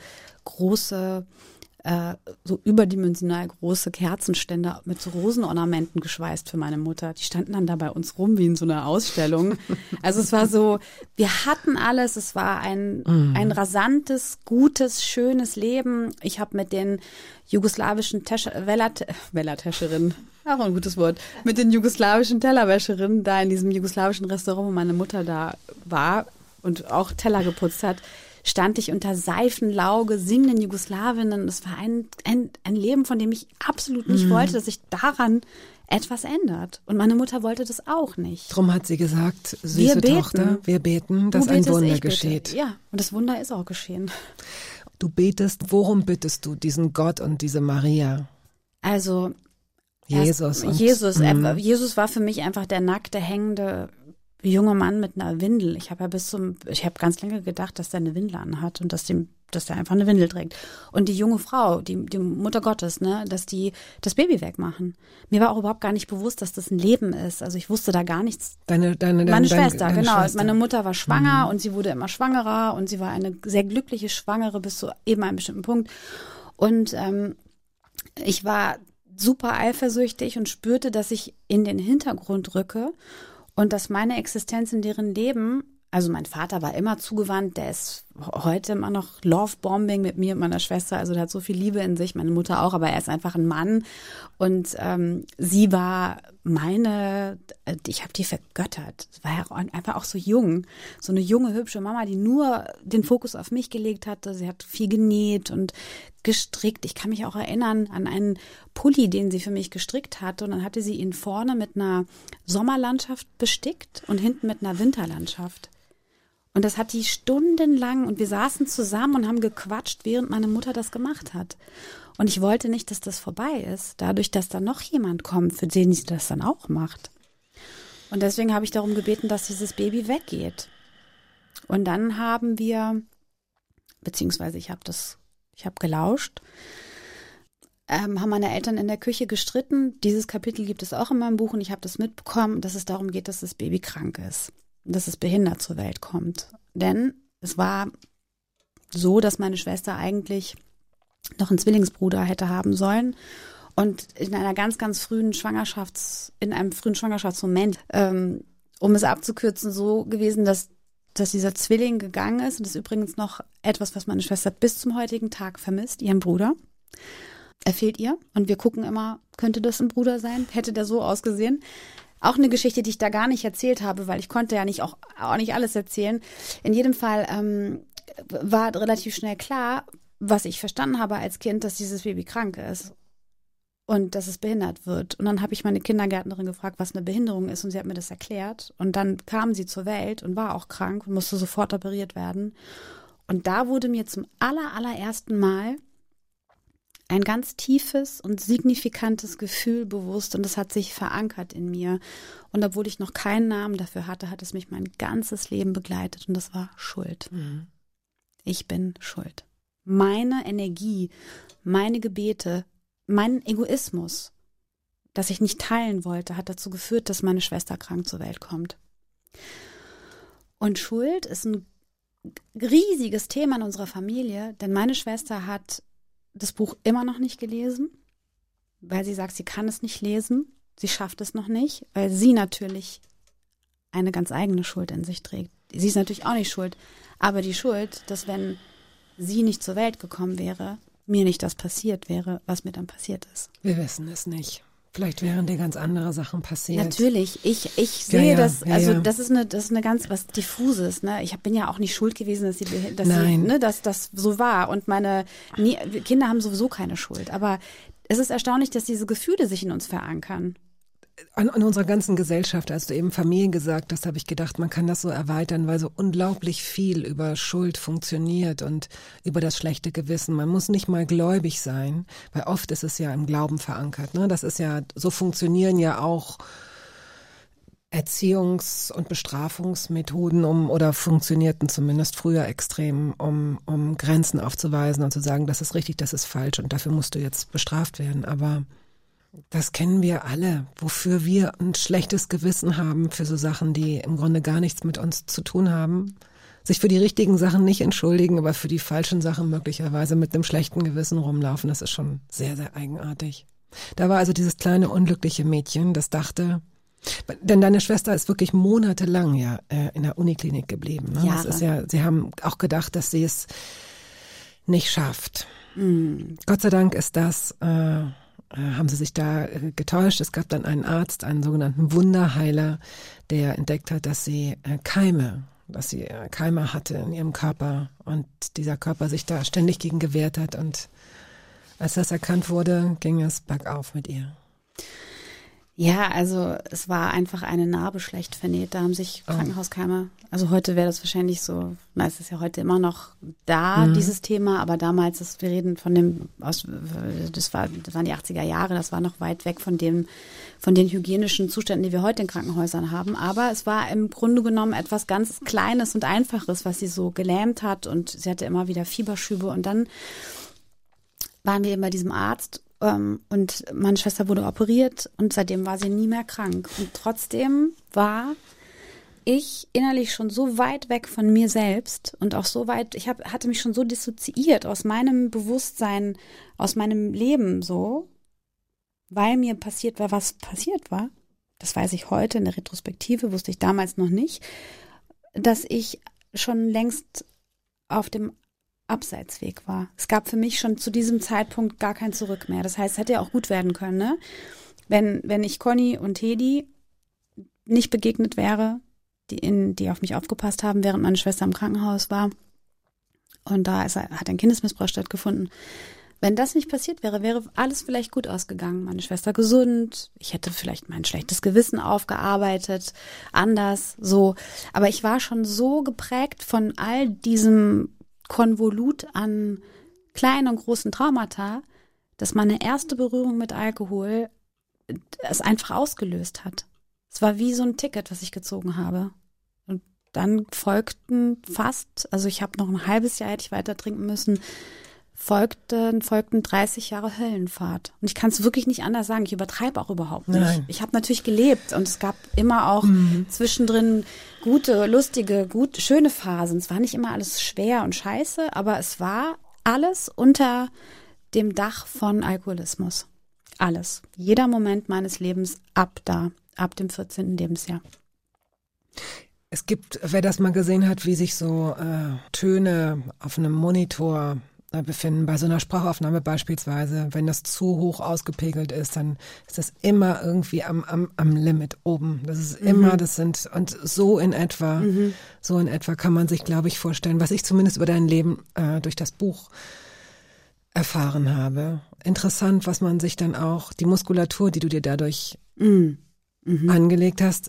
große, äh, so überdimensional große Kerzenständer mit so Rosenornamenten geschweißt für meine Mutter. Die standen dann da bei uns rum wie in so einer Ausstellung. Also es war so, wir hatten alles. Es war ein, mm. ein rasantes, gutes, schönes Leben. Ich habe mit den jugoslawischen Wellertäscherinnen, auch ein gutes Wort, mit den jugoslawischen Tellerwäscherinnen da in diesem jugoslawischen Restaurant, wo meine Mutter da war und auch Teller geputzt hat, stand ich unter Seifenlauge singenden Jugoslawinnen. Das war ein, ein, ein Leben, von dem ich absolut nicht mhm. wollte, dass sich daran etwas ändert. Und meine Mutter wollte das auch nicht. Drum hat sie gesagt, süße wir Tochter, wir beten, dass ein Wunder geschieht. Ja, und das Wunder ist auch geschehen. Du betest, worum bittest du diesen Gott und diese Maria? Also Jesus. Erst, Jesus, er, Jesus war für mich einfach der nackte, hängende junge Mann mit einer Windel. Ich habe ja bis zum, ich habe ganz lange gedacht, dass der eine Windel anhat und dass dem, dass der einfach eine Windel trägt. Und die junge Frau, die, die Mutter Gottes, ne, dass die das Baby wegmachen. Mir war auch überhaupt gar nicht bewusst, dass das ein Leben ist. Also ich wusste da gar nichts. Deine, deine, deine Meine deine, Schwester, deine genau. Schwester. Meine Mutter war schwanger mhm. und sie wurde immer schwangerer und sie war eine sehr glückliche Schwangere bis zu eben einem bestimmten Punkt. Und ähm, ich war super eifersüchtig und spürte, dass ich in den Hintergrund rücke. Und dass meine Existenz in deren Leben, also mein Vater war immer zugewandt, der ist heute immer noch Love-Bombing mit mir und meiner Schwester, also der hat so viel Liebe in sich, meine Mutter auch, aber er ist einfach ein Mann und ähm, sie war meine, ich habe die vergöttert, war ja einfach auch so jung, so eine junge, hübsche Mama, die nur den Fokus auf mich gelegt hatte, sie hat viel genäht und gestrickt. Ich kann mich auch erinnern an einen Pulli, den sie für mich gestrickt hatte und dann hatte sie ihn vorne mit einer Sommerlandschaft bestickt und hinten mit einer Winterlandschaft. Und das hat die stundenlang und wir saßen zusammen und haben gequatscht, während meine Mutter das gemacht hat. Und ich wollte nicht, dass das vorbei ist, dadurch, dass da noch jemand kommt, für den sie das dann auch macht. Und deswegen habe ich darum gebeten, dass dieses Baby weggeht. Und dann haben wir, beziehungsweise ich habe das, ich habe gelauscht, ähm, haben meine Eltern in der Küche gestritten. Dieses Kapitel gibt es auch in meinem Buch und ich habe das mitbekommen, dass es darum geht, dass das Baby krank ist. Dass es behindert zur Welt kommt. Denn es war so, dass meine Schwester eigentlich noch einen Zwillingsbruder hätte haben sollen und in einer ganz, ganz frühen Schwangerschafts, in einem frühen Schwangerschaftsmoment, ähm, um es abzukürzen, so gewesen, dass, dass dieser Zwilling gegangen ist und das ist übrigens noch etwas, was meine Schwester bis zum heutigen Tag vermisst, ihren Bruder. er fehlt ihr und wir gucken immer, könnte das ein Bruder sein? Hätte der so ausgesehen? Auch eine Geschichte, die ich da gar nicht erzählt habe, weil ich konnte ja nicht auch, auch nicht alles erzählen. In jedem Fall ähm, war relativ schnell klar, was ich verstanden habe als Kind, dass dieses Baby krank ist und dass es behindert wird. Und dann habe ich meine Kindergärtnerin gefragt, was eine Behinderung ist und sie hat mir das erklärt. Und dann kam sie zur Welt und war auch krank und musste sofort operiert werden. Und da wurde mir zum aller, allerersten Mal ein ganz tiefes und signifikantes Gefühl bewusst und das hat sich verankert in mir. Und obwohl ich noch keinen Namen dafür hatte, hat es mich mein ganzes Leben begleitet und das war Schuld. Mhm. Ich bin schuld. Meine Energie, meine Gebete, mein Egoismus, das ich nicht teilen wollte, hat dazu geführt, dass meine Schwester krank zur Welt kommt. Und Schuld ist ein riesiges Thema in unserer Familie, denn meine Schwester hat das Buch immer noch nicht gelesen, weil sie sagt, sie kann es nicht lesen, sie schafft es noch nicht, weil sie natürlich eine ganz eigene Schuld in sich trägt. Sie ist natürlich auch nicht schuld, aber die Schuld, dass wenn sie nicht zur Welt gekommen wäre, mir nicht das passiert wäre, was mir dann passiert ist. Wir wissen es nicht. Vielleicht wären dir ganz andere Sachen passiert. Natürlich, ich, ich sehe ja, ja, das, also ja, ja. das ist eine, das ist eine ganz was Diffuses, ne? Ich bin ja auch nicht schuld gewesen, dass sie, dass sie, ne, dass das so war. Und meine nie, Kinder haben sowieso keine Schuld. Aber es ist erstaunlich, dass diese Gefühle sich in uns verankern. An, an unserer ganzen Gesellschaft, als du eben Familie gesagt hast, habe ich gedacht, man kann das so erweitern, weil so unglaublich viel über Schuld funktioniert und über das schlechte Gewissen. Man muss nicht mal gläubig sein, weil oft ist es ja im Glauben verankert. Ne? Das ist ja, so funktionieren ja auch Erziehungs- und Bestrafungsmethoden, um oder funktionierten zumindest früher extrem, um, um Grenzen aufzuweisen und zu sagen, das ist richtig, das ist falsch und dafür musst du jetzt bestraft werden. Aber das kennen wir alle, wofür wir ein schlechtes Gewissen haben für so Sachen, die im Grunde gar nichts mit uns zu tun haben. Sich für die richtigen Sachen nicht entschuldigen, aber für die falschen Sachen möglicherweise mit einem schlechten Gewissen rumlaufen, das ist schon sehr, sehr eigenartig. Da war also dieses kleine unglückliche Mädchen, das dachte, denn deine Schwester ist wirklich monatelang ja äh, in der Uniklinik geblieben. Ne? Jahre. Das ist ja, sie haben auch gedacht, dass sie es nicht schafft. Mhm. Gott sei Dank ist das... Äh, haben sie sich da getäuscht. Es gab dann einen Arzt, einen sogenannten Wunderheiler, der entdeckt hat, dass sie Keime, dass sie Keime hatte in ihrem Körper und dieser Körper sich da ständig gegen gewehrt hat. Und als das erkannt wurde, ging es bergauf mit ihr. Ja, also es war einfach eine Narbe schlecht vernäht. Da haben sich Krankenhauskeime, also heute wäre das wahrscheinlich so, na, es ist ja heute immer noch da, mhm. dieses Thema, aber damals, das, wir reden von dem, aus, das, war, das waren die achtziger Jahre, das war noch weit weg von dem, von den hygienischen Zuständen, die wir heute in Krankenhäusern haben. Aber es war im Grunde genommen etwas ganz Kleines und Einfaches, was sie so gelähmt hat und sie hatte immer wieder Fieberschübe und dann waren wir eben bei diesem Arzt und meine Schwester wurde operiert und seitdem war sie nie mehr krank. Und trotzdem war ich innerlich schon so weit weg von mir selbst und auch so weit, ich hab, hatte mich schon so dissoziiert aus meinem Bewusstsein, aus meinem Leben so, weil mir passiert war, was passiert war. Das weiß ich heute in der Retrospektive, wusste ich damals noch nicht, dass ich schon längst auf dem Abseitsweg war. Es gab für mich schon zu diesem Zeitpunkt gar kein Zurück mehr. Das heißt, es hätte ja auch gut werden können, ne? Wenn, wenn ich Conny und Hedi nicht begegnet wäre, die, in, die auf mich aufgepasst haben, während meine Schwester im Krankenhaus war und da ist, hat ein Kindesmissbrauch stattgefunden. Wenn das nicht passiert wäre, wäre alles vielleicht gut ausgegangen. Meine Schwester gesund, ich hätte vielleicht mein schlechtes Gewissen aufgearbeitet, anders, so. Aber ich war schon so geprägt von all diesem Konvolut an kleinen und großen Traumata, dass meine erste Berührung mit Alkohol es einfach ausgelöst hat. Es war wie so ein Ticket, was ich gezogen habe. Und dann folgten fast, also ich habe noch ein halbes Jahr, hätte ich weiter trinken müssen, folgten, folgten dreißig Jahre Höllenfahrt. Und ich kann es wirklich nicht anders sagen. Ich übertreibe auch überhaupt nicht. Nein. Ich habe natürlich gelebt und es gab immer auch mhm. zwischendrin gute, lustige, gut, schöne Phasen. Es war nicht immer alles schwer und scheiße, aber es war alles unter dem Dach von Alkoholismus. Alles. Jeder Moment meines Lebens ab da, ab dem vierzehnten Lebensjahr. Es gibt, wer das mal gesehen hat, wie sich so äh, Töne auf einem Monitor befinden. Bei so einer Sprachaufnahme beispielsweise, wenn das zu hoch ausgepegelt ist, dann ist das immer irgendwie am, am, am Limit oben. Das ist immer, mhm. das sind, und so in etwa, mhm. so in etwa kann man sich, glaube ich, vorstellen, was ich zumindest über dein Leben äh, durch das Buch erfahren habe. Interessant, was man sich dann auch, die Muskulatur, die du dir dadurch mhm. Mhm. angelegt hast,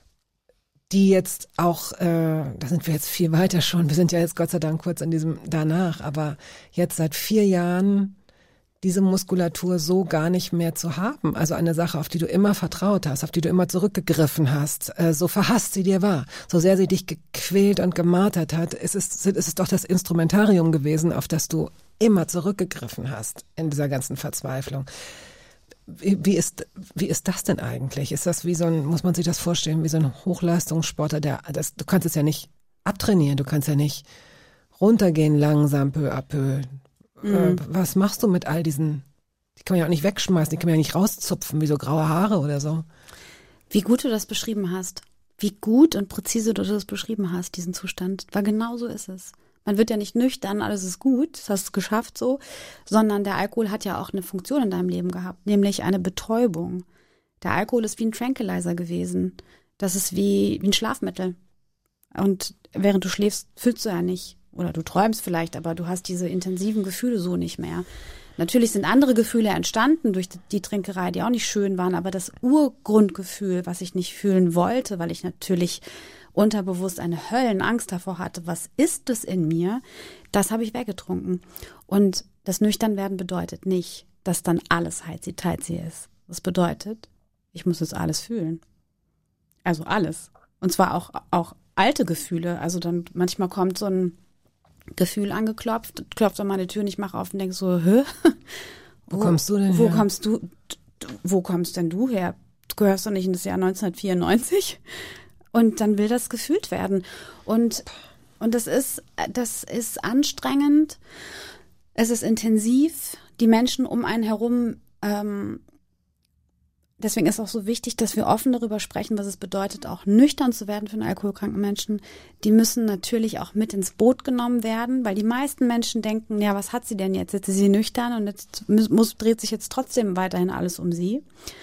die jetzt auch, äh, da sind wir jetzt viel weiter schon, wir sind ja jetzt Gott sei Dank kurz in diesem danach, aber jetzt seit vier Jahren diese Muskulatur so gar nicht mehr zu haben. Also eine Sache, auf die du immer vertraut hast, auf die du immer zurückgegriffen hast, äh, so verhasst sie dir war, so sehr sie dich gequält und gemartert hat, ist es, ist es doch das Instrumentarium gewesen, auf das du immer zurückgegriffen hast in dieser ganzen Verzweiflung. Wie, wie ist wie ist das denn eigentlich? Ist das wie so ein, muss man sich das vorstellen, wie so ein Hochleistungssportler, der das, du kannst es ja nicht abtrainieren, du kannst ja nicht runtergehen langsam, peu à peu. Mhm. Äh, was machst du mit all diesen, die kann man ja auch nicht wegschmeißen, die kann man ja nicht rauszupfen, wie so graue Haare oder so. Wie gut du das beschrieben hast, wie gut und präzise du das beschrieben hast, diesen Zustand, weil genau so ist es. Man wird ja nicht nüchtern, alles ist gut, das hast du geschafft so, sondern der Alkohol hat ja auch eine Funktion in deinem Leben gehabt, nämlich eine Betäubung. Der Alkohol ist wie ein Tranquilizer gewesen. Das ist wie, wie ein Schlafmittel. Und während du schläfst, fühlst du ja nicht. Oder du träumst vielleicht, aber du hast diese intensiven Gefühle so nicht mehr. Natürlich sind andere Gefühle entstanden durch die Trinkerei, die auch nicht schön waren, aber das Urgrundgefühl, was ich nicht fühlen wollte, weil ich natürlich unterbewusst eine Höllenangst davor hatte, was ist es in mir, das habe ich weggetrunken. Und das Nüchternwerden bedeutet nicht, dass dann alles heizi-teizi ist. Das bedeutet, ich muss es alles fühlen. Also alles. Und zwar auch, auch alte Gefühle. Also dann manchmal kommt so ein Gefühl angeklopft, klopft an meine Tür und ich mache auf und denke so, hä? Wo, wo kommst du denn wo her? Kommst du, wo kommst denn du her? Du gehörst doch nicht in das Jahr neunzehnhundertvierundneunzig? Und dann will das gefühlt werden. Und, und das ist, das ist anstrengend. Es ist intensiv. Die Menschen um einen herum, ähm, deswegen ist auch so wichtig, dass wir offen darüber sprechen, was es bedeutet, auch nüchtern zu werden für einen alkoholkranken Menschen. Die müssen natürlich auch mit ins Boot genommen werden, weil die meisten Menschen denken, ja, was hat sie denn jetzt? Jetzt ist sie nüchtern und jetzt muss, dreht sich jetzt trotzdem weiterhin alles um sie.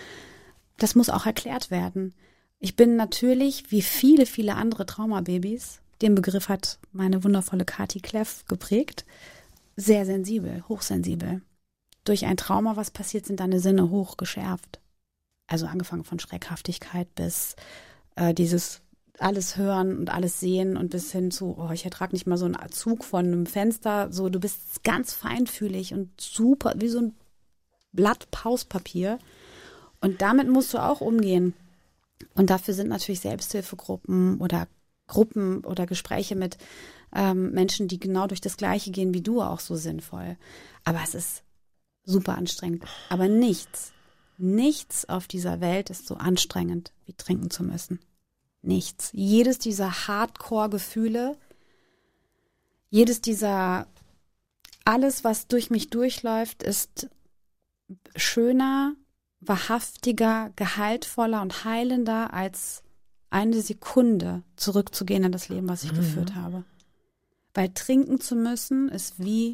Das muss auch erklärt werden. Ich bin natürlich, wie viele, viele andere Traumababys, den Begriff hat meine wundervolle Kati Kleff geprägt, sehr sensibel, hochsensibel. Durch ein Trauma, was passiert, sind deine Sinne hochgeschärft. Also angefangen von Schreckhaftigkeit bis äh, dieses alles hören und alles sehen und bis hin zu, oh, ich ertrage nicht mal so einen Zug von einem Fenster. So, du bist ganz feinfühlig und super, wie so ein Blatt Pauspapier. Und damit musst du auch umgehen. Und dafür sind natürlich Selbsthilfegruppen oder Gruppen oder Gespräche mit ähm, Menschen, die genau durch das Gleiche gehen wie du, auch so sinnvoll. Aber es ist super anstrengend. Aber nichts, nichts auf dieser Welt ist so anstrengend, wie trinken zu müssen. Nichts. Jedes dieser Hardcore-Gefühle, jedes dieser, alles, was durch mich durchläuft, ist schöner, wahrhaftiger, gehaltvoller und heilender als eine Sekunde zurückzugehen in das Leben, was ich mhm. geführt habe. Weil trinken zu müssen ist wie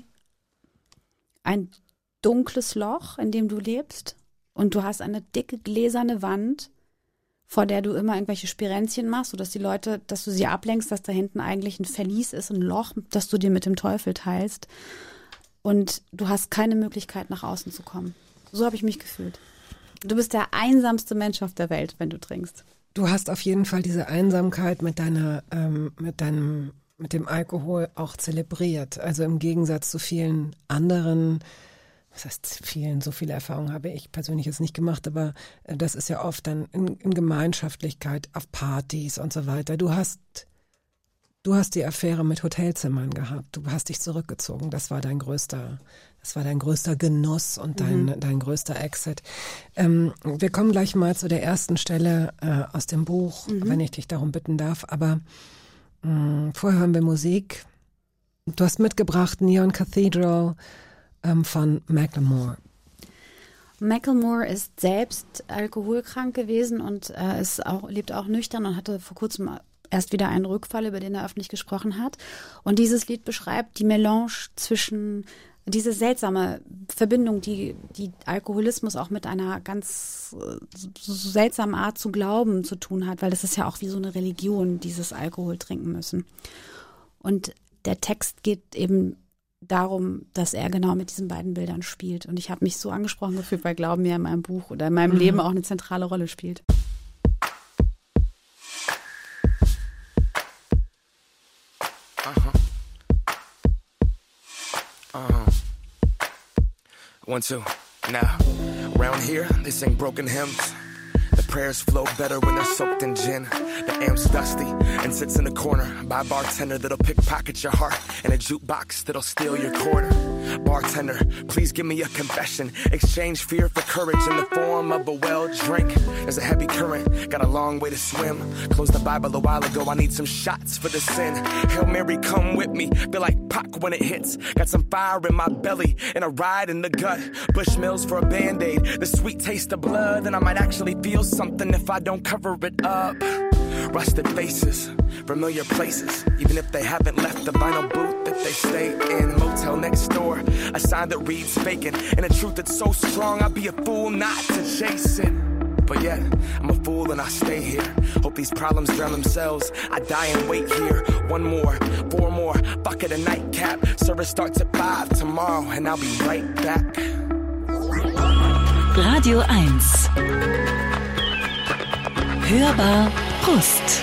ein dunkles Loch, in dem du lebst und du hast eine dicke gläserne Wand, vor der du immer irgendwelche Spirenzchen machst, sodass die Leute, dass du sie ablenkst, dass da hinten eigentlich ein Verlies ist, ein Loch, das du dir mit dem Teufel teilst und du hast keine Möglichkeit, nach außen zu kommen. So habe ich mich gefühlt. Du bist der einsamste Mensch auf der Welt, wenn du trinkst. Du hast auf jeden Fall diese Einsamkeit mit deiner, ähm, mit deinem, mit dem Alkohol auch zelebriert. Also im Gegensatz zu vielen anderen, was heißt vielen, so viele Erfahrungen habe ich persönlich jetzt nicht gemacht, aber das ist ja oft dann in, in Gemeinschaftlichkeit, auf Partys und so weiter. Du hast, du hast die Affäre mit Hotelzimmern gehabt. Du hast dich zurückgezogen. Das war dein größter Das war dein größter Genuss und dein, mhm. dein größter Exit. Ähm, wir kommen gleich mal zu der ersten Stelle äh, aus dem Buch, mhm. wenn ich dich darum bitten darf. Aber mh, vorher hören wir Musik. Du hast mitgebracht Neon Cathedral ähm, von Macklemore. Macklemore ist selbst alkoholkrank gewesen und äh, ist auch, lebt auch nüchtern und hatte vor kurzem erst wieder einen Rückfall, über den er öffentlich gesprochen hat. Und dieses Lied beschreibt die Melange zwischen diese seltsame Verbindung, die, die Alkoholismus auch mit einer ganz so seltsamen Art zu glauben zu tun hat, weil das ist ja auch wie so eine Religion, dieses Alkohol trinken müssen. Und der Text geht eben darum, dass er genau mit diesen beiden Bildern spielt. Und ich habe mich so angesprochen gefühlt, weil Glauben ja in meinem Buch oder in meinem mhm. Leben auch eine zentrale Rolle spielt. Uh-huh. Uh-huh. One, two. Now, around here, they sing broken hymns. The prayers flow better when they're soaked in gin. The amp's dusty and sits in the corner by a bartender that'll pickpocket your heart and a jukebox that'll steal your quarter. Bartender, please give me a confession. Exchange fear for courage in the form of a well drink. There's a heavy current, got a long way to swim. Closed the Bible a while ago, I need some shots for the sin. Hail Mary, come with me, feel like Pac when it hits. Got some fire in my belly and a ride in the gut. Bushmills for a Band-Aid, the sweet taste of blood. And I might actually feel something if I don't cover it up. Rusted faces, familiar places, even if they haven't left the vinyl booth that they stay in. Motel next door, a sign that reads vacant, and a truth that's so strong I'd be a fool not to chase it. But yet, I'm a fool and I stay here. Hope these problems drown themselves. I die and wait here. One more, four more, bucket a nightcap. Service starts at five tomorrow and I'll be right back. Radio eins. Hörbar Brust.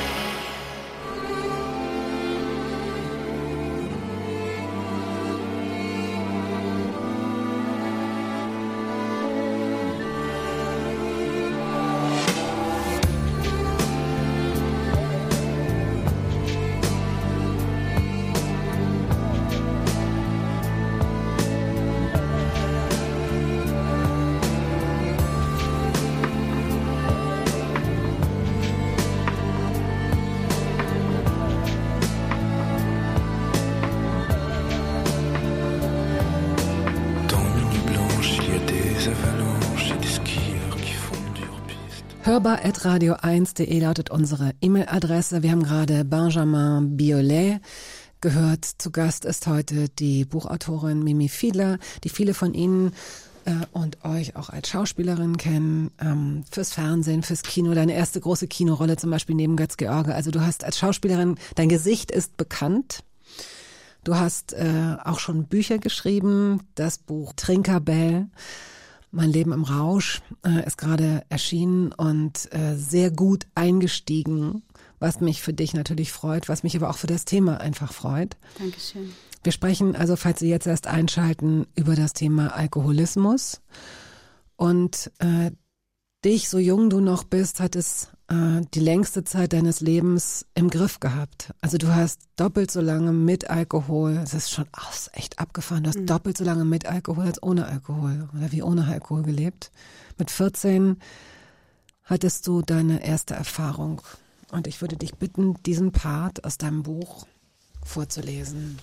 hörbar at radio eins punkt de lautet unsere E-Mail-Adresse. Wir haben gerade Benjamin Biolay gehört. Zu Gast ist heute die Buchautorin Mimi Fiedler, die viele von Ihnen äh, und euch auch als Schauspielerin kennen, ähm, fürs Fernsehen, fürs Kino. Deine erste große Kinorolle zum Beispiel neben Götz-George. Also du hast als Schauspielerin, dein Gesicht ist bekannt. Du hast äh, auch schon Bücher geschrieben. Das Buch Trinkerbell, Mein Leben im Rausch, äh, ist gerade erschienen und äh, sehr gut eingestiegen, was mich für dich natürlich freut, was mich aber auch für das Thema einfach freut. Dankeschön. Wir sprechen also, falls Sie jetzt erst einschalten, über das Thema Alkoholismus. Und äh, dich, so jung du noch bist, hat es äh, die längste Zeit deines Lebens im Griff gehabt. Also du hast doppelt so lange mit Alkohol, das ist schon oh, das ist echt abgefahren, du hast mhm. doppelt so lange mit Alkohol als ohne Alkohol oder wie ohne Alkohol gelebt. Mit vierzehn hattest du deine erste Erfahrung und ich würde dich bitten, diesen Part aus deinem Buch vorzulesen.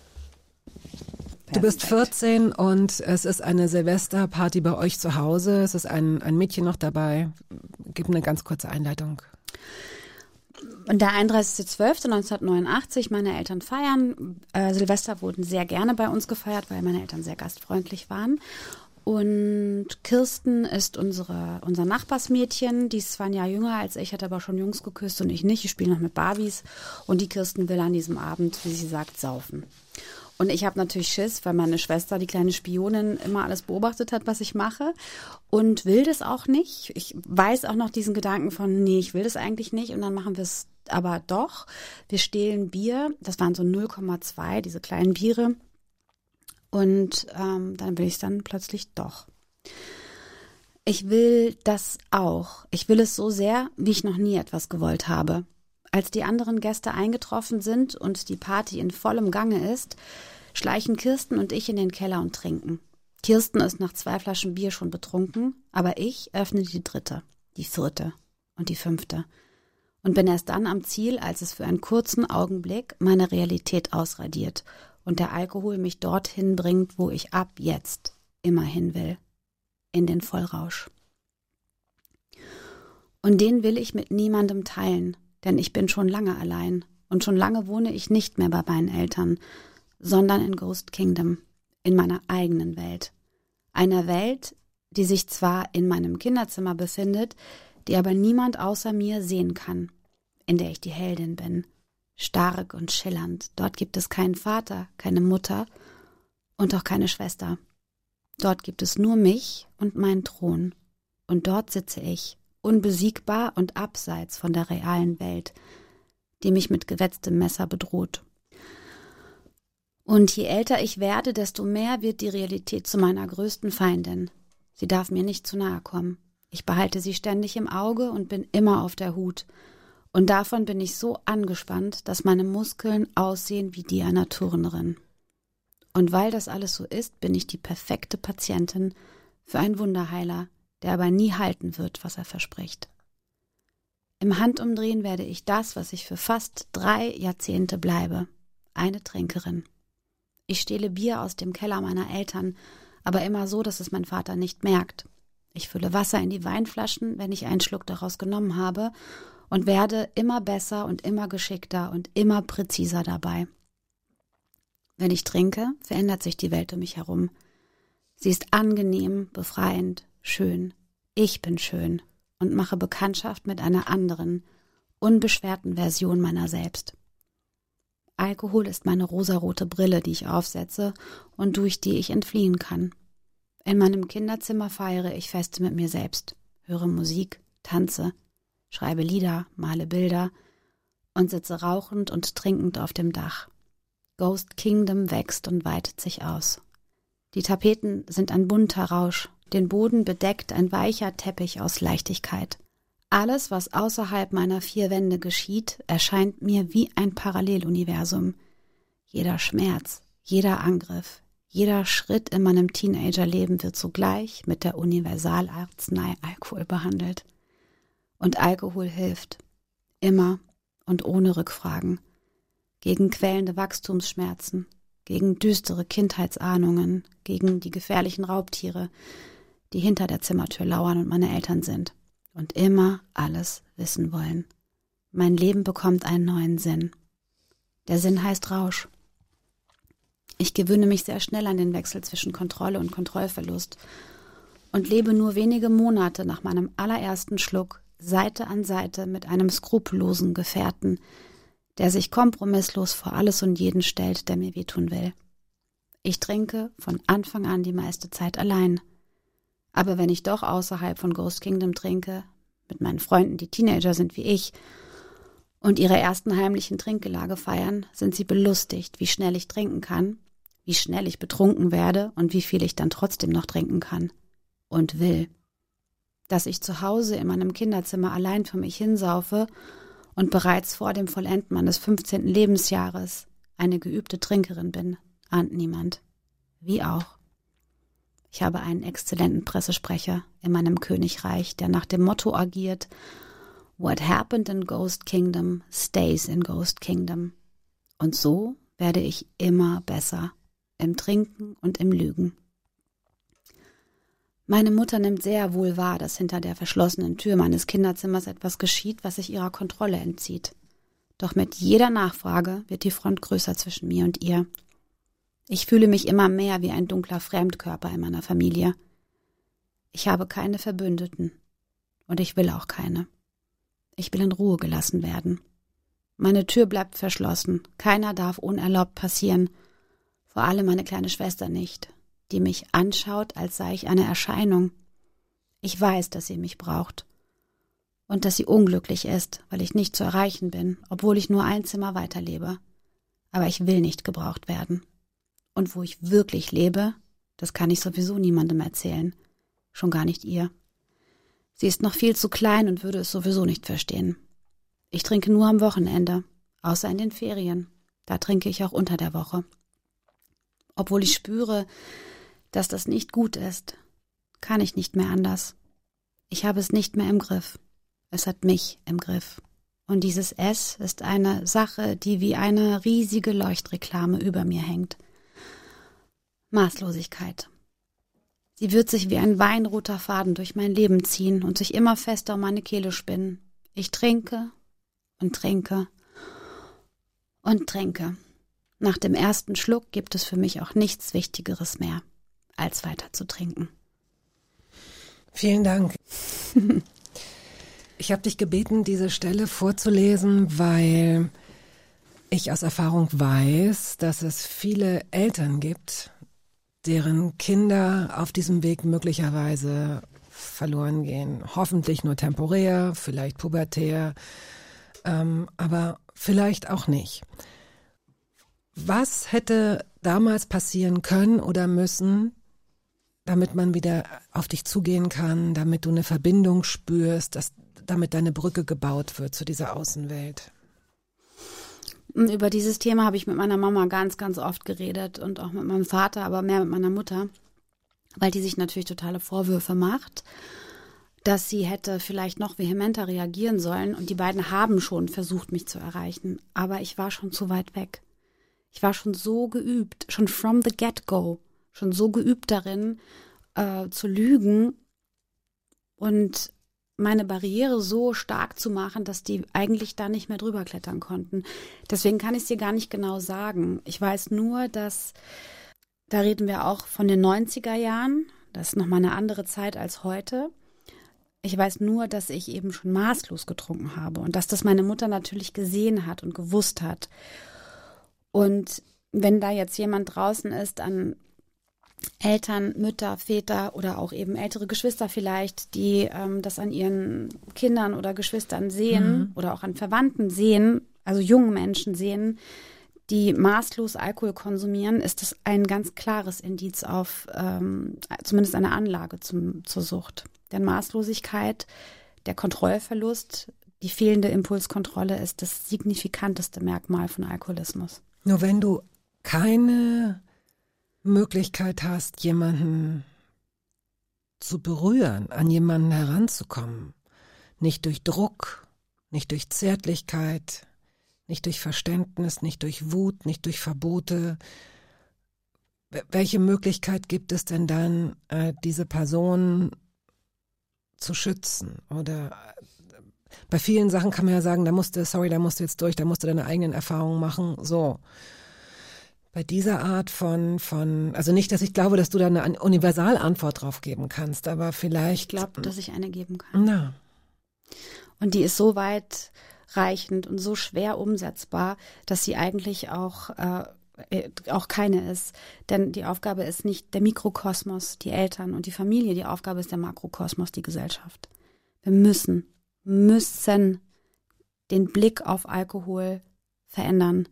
Du bist vierzehn und es ist eine Silvesterparty bei euch zu Hause. Es ist ein, ein Mädchen noch dabei. Gib eine ganz kurze Einleitung. Der einunddreißigster zwölfter neunzehnhundertneunundachtzig, meine Eltern feiern. Äh, Silvester wurden sehr gerne bei uns gefeiert, weil meine Eltern sehr gastfreundlich waren. Und Kirsten ist unsere, unser Nachbarsmädchen. Die ist zwar ein Jahr jünger als ich, hat aber schon Jungs geküsst und ich nicht. Ich spiele noch mit Barbies. Und die Kirsten will an diesem Abend, wie sie sagt, saufen. Und ich habe natürlich Schiss, weil meine Schwester, die kleine Spionin, immer alles beobachtet hat, was ich mache und will das auch nicht. Ich weiß auch noch diesen Gedanken von, nee, ich will das eigentlich nicht und dann machen wir es aber doch. Wir stehlen Bier, das waren so null Komma zwei, diese kleinen Biere und ähm, dann will ich es dann plötzlich doch. Ich will das auch. Ich will es so sehr, wie ich noch nie etwas gewollt habe. Als die anderen Gäste eingetroffen sind und die Party in vollem Gange ist, schleichen Kirsten und ich in den Keller und trinken. Kirsten ist nach zwei Flaschen Bier schon betrunken, aber ich öffne die dritte, die vierte und die fünfte und bin erst dann am Ziel, als es für einen kurzen Augenblick meine Realität ausradiert und der Alkohol mich dorthin bringt, wo ich ab jetzt immer hin will, in den Vollrausch. Und den will ich mit niemandem teilen. Denn ich bin schon lange allein und schon lange wohne ich nicht mehr bei meinen Eltern, sondern in Ghost Kingdom, in meiner eigenen Welt. Einer Welt, die sich zwar in meinem Kinderzimmer befindet, die aber niemand außer mir sehen kann, in der ich die Heldin bin, stark und schillernd. Dort gibt es keinen Vater, keine Mutter und auch keine Schwester. Dort gibt es nur mich und meinen Thron. Und dort sitze ich, unbesiegbar und abseits von der realen Welt, die mich mit gewetztem Messer bedroht. Und je älter ich werde, desto mehr wird die Realität zu meiner größten Feindin. Sie darf mir nicht zu nahe kommen. Ich behalte sie ständig im Auge und bin immer auf der Hut. Und davon bin ich so angespannt, dass meine Muskeln aussehen wie die einer Turnerin. Und weil das alles so ist, bin ich die perfekte Patientin für einen Wunderheiler, der aber nie halten wird, was er verspricht. Im Handumdrehen werde ich das, was ich für fast drei Jahrzehnte bleibe, eine Trinkerin. Ich stehle Bier aus dem Keller meiner Eltern, aber immer so, dass es mein Vater nicht merkt. Ich fülle Wasser in die Weinflaschen, wenn ich einen Schluck daraus genommen habe, und werde immer besser und immer geschickter und immer präziser dabei. Wenn ich trinke, verändert sich die Welt um mich herum. Sie ist angenehm, befreiend, schön. Ich bin schön und mache Bekanntschaft mit einer anderen, unbeschwerten Version meiner selbst. Alkohol ist meine rosarote Brille, die ich aufsetze und durch die ich entfliehen kann. In meinem Kinderzimmer feiere ich Feste mit mir selbst, höre Musik, tanze, schreibe Lieder, male Bilder und sitze rauchend und trinkend auf dem Dach. Ghost Kingdom wächst und weitet sich aus. Die Tapeten sind ein bunter Rausch, den Boden bedeckt ein weicher Teppich aus Leichtigkeit. Alles, was außerhalb meiner vier Wände geschieht, erscheint mir wie ein Paralleluniversum. Jeder Schmerz, jeder Angriff, jeder Schritt in meinem Teenagerleben wird zugleich mit der Universalarznei Alkohol behandelt. Und Alkohol hilft, immer und ohne Rückfragen, gegen quälende Wachstumsschmerzen, gegen düstere Kindheitsahnungen, gegen die gefährlichen Raubtiere, die hinter der Zimmertür lauern und meine Eltern sind und immer alles wissen wollen. Mein Leben bekommt einen neuen Sinn. Der Sinn heißt Rausch. Ich gewöhne mich sehr schnell an den Wechsel zwischen Kontrolle und Kontrollverlust und lebe nur wenige Monate nach meinem allerersten Schluck Seite an Seite mit einem skrupellosen Gefährten, der sich kompromisslos vor alles und jeden stellt, der mir wehtun will. Ich trinke von Anfang an die meiste Zeit allein. Aber wenn ich doch außerhalb von Ghost Kingdom trinke, mit meinen Freunden, die Teenager sind wie ich, und ihre ersten heimlichen Trinkgelage feiern, sind sie belustigt, wie schnell ich trinken kann, wie schnell ich betrunken werde und wie viel ich dann trotzdem noch trinken kann und will. Dass ich zu Hause in meinem Kinderzimmer allein für mich hinsaufe und bereits vor dem Vollenden meines fünfzehnten Lebensjahres eine geübte Trinkerin bin, ahnt niemand. Wie auch. Ich habe einen exzellenten Pressesprecher in meinem Königreich, der nach dem Motto agiert: What happened in Ghost Kingdom stays in Ghost Kingdom. Und so werde ich immer besser im Trinken und im Lügen. Meine Mutter nimmt sehr wohl wahr, dass hinter der verschlossenen Tür meines Kinderzimmers etwas geschieht, was sich ihrer Kontrolle entzieht. Doch mit jeder Nachfrage wird die Front größer zwischen mir und ihr. Ich fühle mich immer mehr wie ein dunkler Fremdkörper in meiner Familie. Ich habe keine Verbündeten und ich will auch keine. Ich will in Ruhe gelassen werden. Meine Tür bleibt verschlossen, keiner darf unerlaubt passieren, vor allem meine kleine Schwester nicht, die mich anschaut, als sei ich eine Erscheinung. Ich weiß, dass sie mich braucht und dass sie unglücklich ist, weil ich nicht zu erreichen bin, obwohl ich nur ein Zimmer weiterlebe. Aber ich will nicht gebraucht werden. Und wo ich wirklich lebe, das kann ich sowieso niemandem erzählen, schon gar nicht ihr. Sie ist noch viel zu klein und würde es sowieso nicht verstehen. Ich trinke nur am Wochenende, außer in den Ferien. Da trinke ich auch unter der Woche. Obwohl ich spüre, dass das nicht gut ist, kann ich nicht mehr anders. Ich habe es nicht mehr im Griff. Es hat mich im Griff. Und dieses S ist eine Sache, die wie eine riesige Leuchtreklame über mir hängt. Maßlosigkeit. Sie wird sich wie ein weinroter Faden durch mein Leben ziehen und sich immer fester um meine Kehle spinnen. Ich trinke und trinke und trinke. nach dem ersten Schluck gibt es für mich auch nichts Wichtigeres mehr, als weiter zu trinken. Vielen Dank. Ich habe dich gebeten, diese Stelle vorzulesen, weil ich aus Erfahrung weiß, dass es viele Eltern gibt, deren Kinder auf diesem Weg möglicherweise verloren gehen. Hoffentlich nur temporär, vielleicht pubertär, ähm, aber vielleicht auch nicht. Was hätte damals passieren können oder müssen, damit man wieder auf dich zugehen kann, damit du eine Verbindung spürst, dass, damit deine Brücke gebaut wird zu dieser Außenwelt? Über dieses Thema habe ich mit meiner Mama ganz, ganz oft geredet und auch mit meinem Vater, aber mehr mit meiner Mutter, weil die sich natürlich totale Vorwürfe macht, dass sie hätte vielleicht noch vehementer reagieren sollen und die beiden haben schon versucht, mich zu erreichen, aber ich war schon zu weit weg. Ich war schon so geübt, schon from the get-go, schon so geübt darin, äh, zu lügen und meine Barriere so stark zu machen, dass die eigentlich da nicht mehr drüber klettern konnten. Deswegen kann ich es dir gar nicht genau sagen. Ich weiß nur, dass, da reden wir auch von den neunziger Jahren, das ist nochmal eine andere Zeit als heute. Ich weiß nur, dass ich eben schon maßlos getrunken habe und dass das meine Mutter natürlich gesehen hat und gewusst hat. Und wenn da jetzt jemand draußen ist an Eltern, Mütter, Väter oder auch eben ältere Geschwister vielleicht, die ähm, das an ihren Kindern oder Geschwistern sehen mhm. oder auch an Verwandten sehen, also jungen Menschen sehen, die maßlos Alkohol konsumieren, ist das ein ganz klares Indiz auf ähm, zumindest eine Anlage zum, zur Sucht. Denn Maßlosigkeit, der Kontrollverlust, die fehlende Impulskontrolle ist das signifikanteste Merkmal von Alkoholismus. Nur wenn du keine Möglichkeit hast, jemanden zu berühren, an jemanden heranzukommen, nicht durch Druck, nicht durch Zärtlichkeit, nicht durch Verständnis, nicht durch Wut, nicht durch Verbote. Welche Möglichkeit gibt es denn dann, äh, diese Person zu schützen? Oder äh, bei vielen Sachen kann man ja sagen, da musst du, sorry, da musst du jetzt durch, da musst du deine eigenen Erfahrungen machen, so. Bei dieser Art von, von, also nicht, dass ich glaube, dass du da eine Universalantwort drauf geben kannst, aber vielleicht. Ich glaube, dass ich eine geben kann. Na. Und die ist so weitreichend und so schwer umsetzbar, dass sie eigentlich auch, äh, auch keine ist. Denn die Aufgabe ist nicht der Mikrokosmos, die Eltern und die Familie, die Aufgabe ist der Makrokosmos, die Gesellschaft. Wir müssen, müssen den Blick auf Alkohol verändern.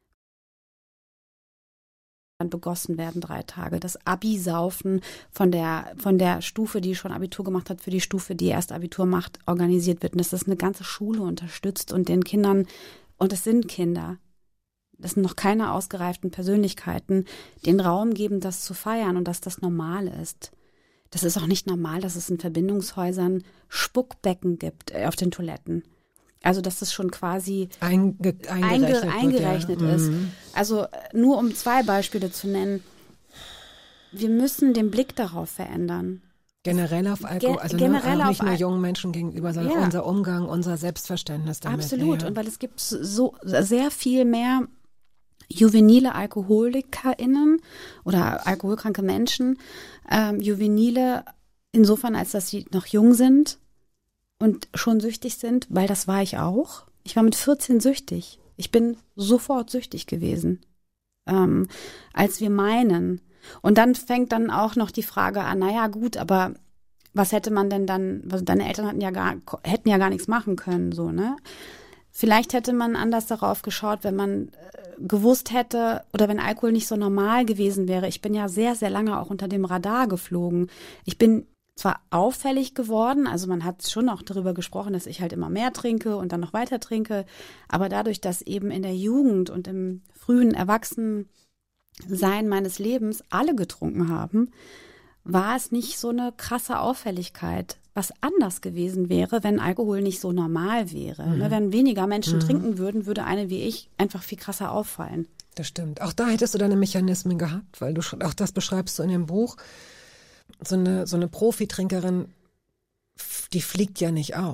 Begossen werden drei Tage. Das Abi-Saufen von der, von der Stufe, die schon Abitur gemacht hat, für die Stufe, die erst Abitur macht, organisiert wird. Und dass das eine ganze Schule unterstützt und den Kindern, und es sind Kinder, das sind noch keine ausgereiften Persönlichkeiten, den Raum geben, das zu feiern und dass das normal ist. Das ist auch nicht normal, dass es in Verbindungshäusern Spuckbecken gibt äh, auf den Toiletten. Also dass das schon quasi Einge, eingerechnet, einge, eingerechnet wird, ja. ist. Mhm. Also nur um zwei Beispiele zu nennen. Wir müssen den Blick darauf verändern. Generell auf Alkohol, Ge- also generell ne, nicht auf nur Al- jungen Menschen gegenüber, sondern Ja. unser Umgang, unser Selbstverständnis damit. Absolut. Ja. Und weil es gibt so sehr viel mehr juvenile AlkoholikerInnen oder alkoholkranke Menschen, ähm, juvenile insofern, als dass sie noch jung sind und schon süchtig sind, weil das war ich auch. Ich war mit vierzehn süchtig. Ich bin sofort süchtig gewesen, ähm, als wir meinen. Und dann fängt dann auch noch die Frage an, naja gut, aber was hätte man denn dann, also deine Eltern hatten ja gar, hätten ja gar nichts machen können, so, ne? Vielleicht hätte man anders darauf geschaut, wenn man äh, gewusst hätte oder wenn Alkohol nicht so normal gewesen wäre. Ich bin ja sehr, sehr lange auch unter dem Radar geflogen. Ich bin zwar auffällig geworden, also man hat schon auch darüber gesprochen, dass ich halt immer mehr trinke und dann noch weiter trinke, aber dadurch, dass eben in der Jugend und im frühen Erwachsensein meines Lebens alle getrunken haben, war es nicht so eine krasse Auffälligkeit, was anders gewesen wäre, wenn Alkohol nicht so normal wäre. Mhm. Wenn weniger Menschen mhm. trinken würden, würde eine wie ich einfach viel krasser auffallen. Das stimmt. Auch da hättest du deine Mechanismen gehabt, weil du schon, auch das beschreibst du in dem Buch. So eine, so eine Profitrinkerin, die fliegt ja nicht auf.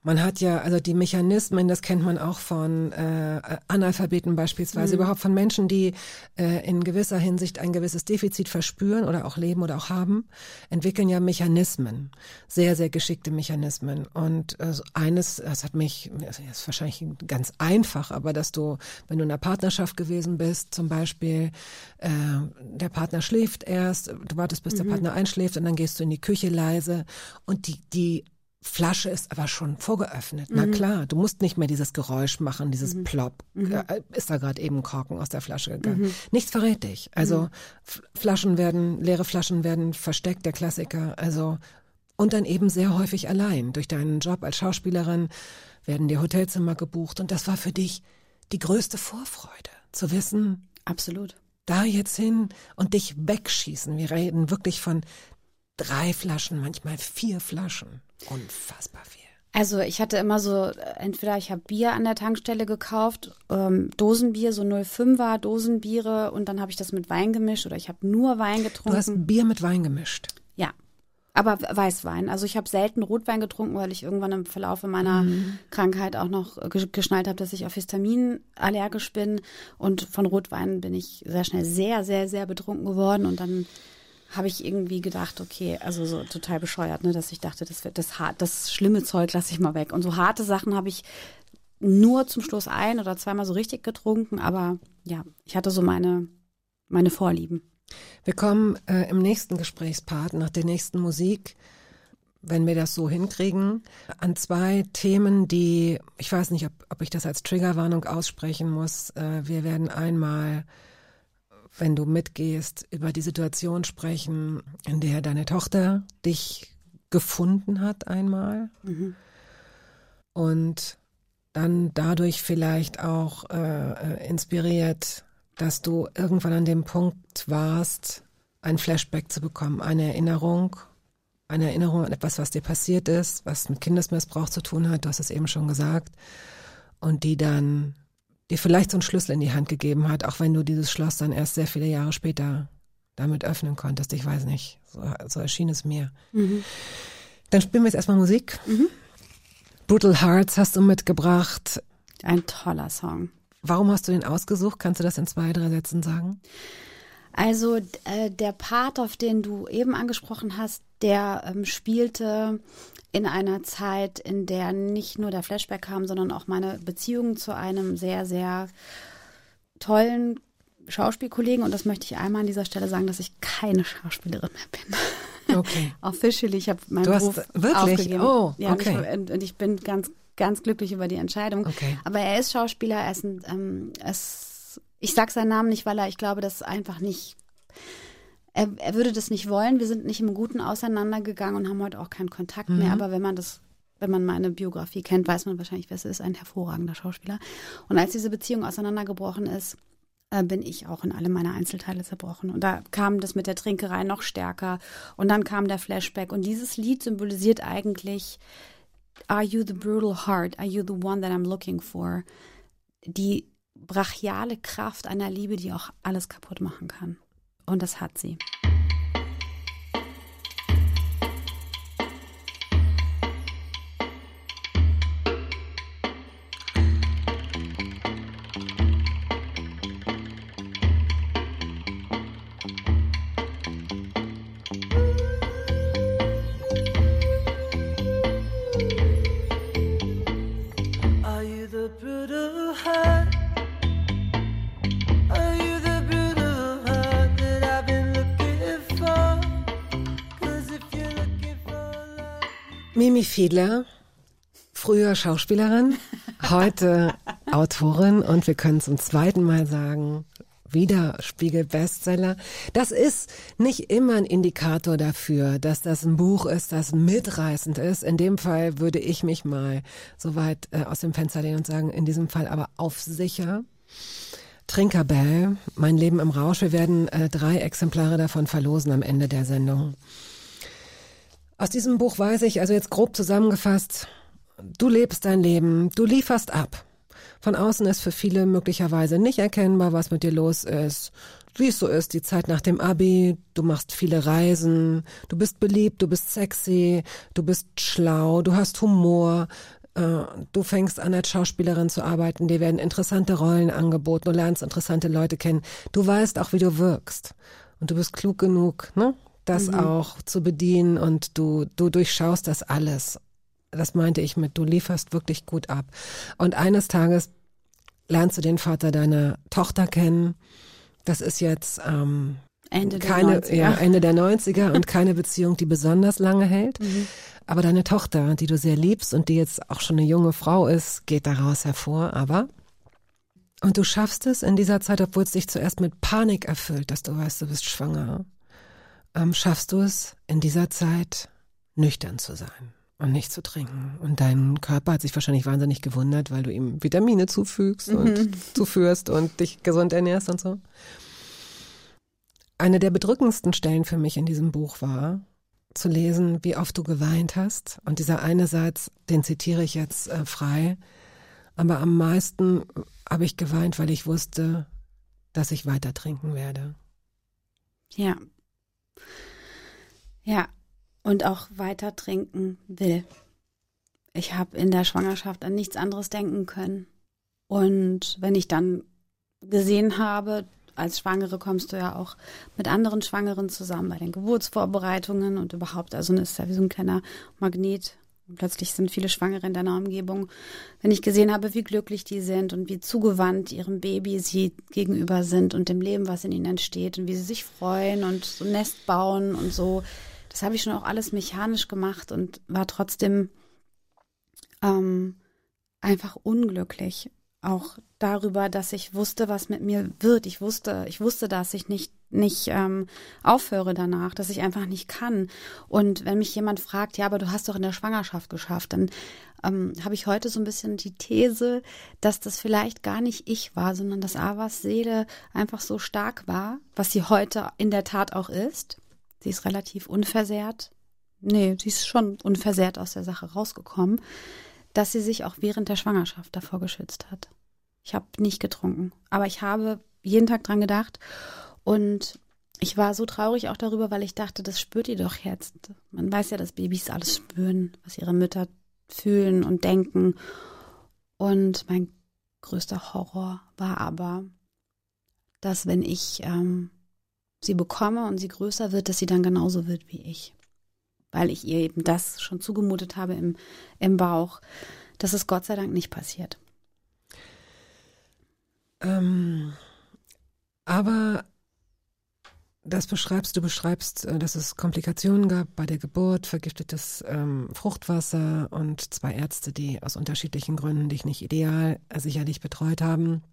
Man hat ja, also die Mechanismen, das kennt man auch von äh, Analphabeten beispielsweise, mhm. überhaupt von Menschen, die äh, in gewisser Hinsicht ein gewisses Defizit verspüren oder auch leben oder auch haben, entwickeln ja Mechanismen, sehr, sehr geschickte Mechanismen. Und äh, eines, das hat mich, das ist wahrscheinlich ganz einfach, aber dass du, wenn du in einer Partnerschaft gewesen bist, zum Beispiel, äh, der Partner schläft erst, du wartest, bis mhm. der Partner einschläft und dann gehst du in die Küche leise und die, die Flasche ist aber schon vorgeöffnet. Mhm. Na klar, du musst nicht mehr dieses Geräusch machen, dieses mhm. Plop. Mhm. Äh, ist da gerade eben Korken aus der Flasche gegangen. Mhm. Nichts verrät dich. Also mhm. F- Flaschen werden, leere Flaschen werden versteckt, der Klassiker. Also und dann eben sehr häufig allein. Durch deinen Job als Schauspielerin werden dir Hotelzimmer gebucht und das war für dich die größte Vorfreude, zu wissen. Absolut. Da jetzt hin und dich wegschießen. Wir reden wirklich von drei Flaschen, manchmal vier Flaschen. Unfassbar viel. Also ich hatte immer so, entweder ich habe Bier an der Tankstelle gekauft, ähm, Dosenbier, so null Komma fünfer Dosenbiere und dann habe ich das mit Wein gemischt oder ich habe nur Wein getrunken. Du hast Bier mit Wein gemischt? Ja, aber Weißwein. Also ich habe selten Rotwein getrunken, weil ich irgendwann im Verlauf meiner mhm. Krankheit auch noch geschnallt habe, dass ich auf Histamin allergisch bin und von Rotwein bin ich sehr schnell sehr, sehr, sehr betrunken geworden und dann habe ich irgendwie gedacht, okay, also so total bescheuert, ne, dass ich dachte, das wird das hart, das schlimme Zeug lasse ich mal weg. Und so harte Sachen habe ich nur zum Schluss ein oder zweimal so richtig getrunken, aber ja, ich hatte so meine meine Vorlieben. Wir kommen äh, im nächsten Gesprächspart, nach der nächsten Musik, wenn wir das so hinkriegen, an zwei Themen, die, ich weiß nicht, ob, ob ich das als Triggerwarnung aussprechen muss. Äh, wir werden einmal, wenn du mitgehst, über die Situation sprechen, in der deine Tochter dich gefunden hat einmal. Mhm. Und dann dadurch vielleicht auch äh, inspiriert, dass du irgendwann an dem Punkt warst, ein Flashback zu bekommen, eine Erinnerung, eine Erinnerung an etwas, was dir passiert ist, was mit Kindesmissbrauch zu tun hat, du hast es eben schon gesagt, und die dann dir vielleicht so einen Schlüssel in die Hand gegeben hat, auch wenn du dieses Schloss dann erst sehr viele Jahre später damit öffnen konntest. Ich weiß nicht, so, so erschien es mir. Mhm. Dann spielen wir jetzt erstmal Musik. Mhm. Brutal Hearts hast du mitgebracht. Ein toller Song. Warum hast du den ausgesucht? Kannst du das in zwei, drei Sätzen sagen? Also äh, der Part, auf den du eben angesprochen hast, der ähm, spielte in einer Zeit, in der nicht nur der Flashback kam, sondern auch meine Beziehung zu einem sehr, sehr tollen Schauspielkollegen. Und das möchte ich einmal an dieser Stelle sagen, dass ich keine Schauspielerin mehr bin. Okay. Officially, ich habe meinen du Beruf hast wirklich? aufgegeben. Oh, ja, okay. und, ich, und, und ich bin ganz, ganz glücklich über die Entscheidung. Okay. Aber er ist Schauspieler, er ist ein, ähm, es, ich sage seinen Namen nicht, weil er, ich glaube, das einfach nicht, er, er würde das nicht wollen. Wir sind nicht im Guten auseinandergegangen und haben heute auch keinen Kontakt mhm. mehr. Aber wenn man das, wenn man meine Biografie kennt, weiß man wahrscheinlich, wer es ist, ein hervorragender Schauspieler. Und als diese Beziehung auseinandergebrochen ist, äh, bin ich auch in alle meine Einzelteile zerbrochen. Und da kam das mit der Trinkerei noch stärker. Und dann kam der Flashback. Und dieses Lied symbolisiert eigentlich: Are you the brutal heart? Are you the one that I'm looking for? Die brachiale Kraft einer Liebe, die auch alles kaputt machen kann. Und das hat sie. Mimi Fiedler, früher Schauspielerin, heute Autorin und wir können zum zweiten Mal sagen, wieder Spiegel-Bestseller. Das ist nicht immer ein Indikator dafür, dass das ein Buch ist, das mitreißend ist. In dem Fall würde ich mich mal so weit äh, aus dem Fenster lehnen und sagen, in diesem Fall aber auf sicher. Trinkerbell, Mein Leben im Rausch. Wir werden äh, drei Exemplare davon verlosen am Ende der Sendung. Aus diesem Buch weiß ich, also jetzt grob zusammengefasst, du lebst dein Leben, du lieferst ab. Von außen ist für viele möglicherweise nicht erkennbar, was mit dir los ist. Wie es so ist, die Zeit nach dem Abi, du machst viele Reisen, du bist beliebt, du bist sexy, du bist schlau, du hast Humor, Du fängst an, als Schauspielerin zu arbeiten, dir werden interessante Rollen angeboten, du lernst interessante Leute kennen. Du weißt auch, wie du wirkst. Und du bist klug genug, ne, das mhm. auch zu bedienen und du, du durchschaust das alles. Das meinte ich mit, du lieferst wirklich gut ab. Und eines Tages lernst du den Vater deiner Tochter kennen. Das ist jetzt ähm, Ende der keine, neunziger. Ja, Ende der neunziger und keine Beziehung, die besonders lange hält. Mhm. Aber deine Tochter, die du sehr liebst und die jetzt auch schon eine junge Frau ist, geht daraus hervor. Aber und du schaffst es in dieser Zeit, obwohl es dich zuerst mit Panik erfüllt, dass du weißt, du bist schwanger, ähm, schaffst du es in dieser Zeit nüchtern zu sein und nicht zu trinken. Und dein Körper hat sich wahrscheinlich wahnsinnig gewundert, weil du ihm Vitamine zufügst mhm. und zuführst und dich gesund ernährst und so. Eine der bedrückendsten Stellen für mich in diesem Buch war, zu lesen, wie oft du geweint hast. Und dieser eine Satz, den zitiere ich jetzt äh, frei, aber am meisten habe ich geweint, weil ich wusste, dass ich weiter trinken werde. Ja. Ja, und auch weiter trinken will. Ich habe in der Schwangerschaft an nichts anderes denken können. Und wenn ich dann gesehen habe, als Schwangere kommst du ja auch mit anderen Schwangeren zusammen bei den Geburtsvorbereitungen und überhaupt, also es ist ja wie so ein kleiner Magnet. Und plötzlich sind viele Schwangere in deiner Umgebung. Wenn ich gesehen habe, wie glücklich die sind und wie zugewandt ihrem Baby sie gegenüber sind und dem Leben, was in ihnen entsteht und wie sie sich freuen und so ein Nest bauen und so, das habe ich schon auch alles mechanisch gemacht und war trotzdem ähm, einfach unglücklich. Auch darüber, dass ich wusste, was mit mir wird. Ich wusste, ich wusste, dass ich nicht nicht ähm, aufhöre danach, dass ich einfach nicht kann. Und wenn mich jemand fragt, ja, aber du hast doch in der Schwangerschaft geschafft, dann ähm, habe ich heute so ein bisschen die These, dass das vielleicht gar nicht ich war, sondern dass Avas Seele einfach so stark war, was sie heute in der Tat auch ist. Sie ist relativ unversehrt. Nee, sie ist schon unversehrt aus der Sache rausgekommen, dass sie sich auch während der Schwangerschaft davor geschützt hat. Ich habe nicht getrunken, aber ich habe jeden Tag dran gedacht und ich war so traurig auch darüber, weil ich dachte, das spürt ihr doch jetzt. Man weiß ja, dass Babys alles spüren, was ihre Mütter fühlen und denken. Und mein größter Horror war aber, dass wenn ich ähm, sie bekomme und sie größer wird, dass sie dann genauso wird wie ich. Weil ich ihr eben das schon zugemutet habe im, im Bauch. Das ist Gott sei Dank nicht passiert. Ähm, aber das beschreibst, du beschreibst, dass es Komplikationen gab bei der Geburt, vergiftetes ähm, Fruchtwasser und zwei Ärzte, die aus unterschiedlichen Gründen dich nicht ideal äh, sicherlich betreut haben.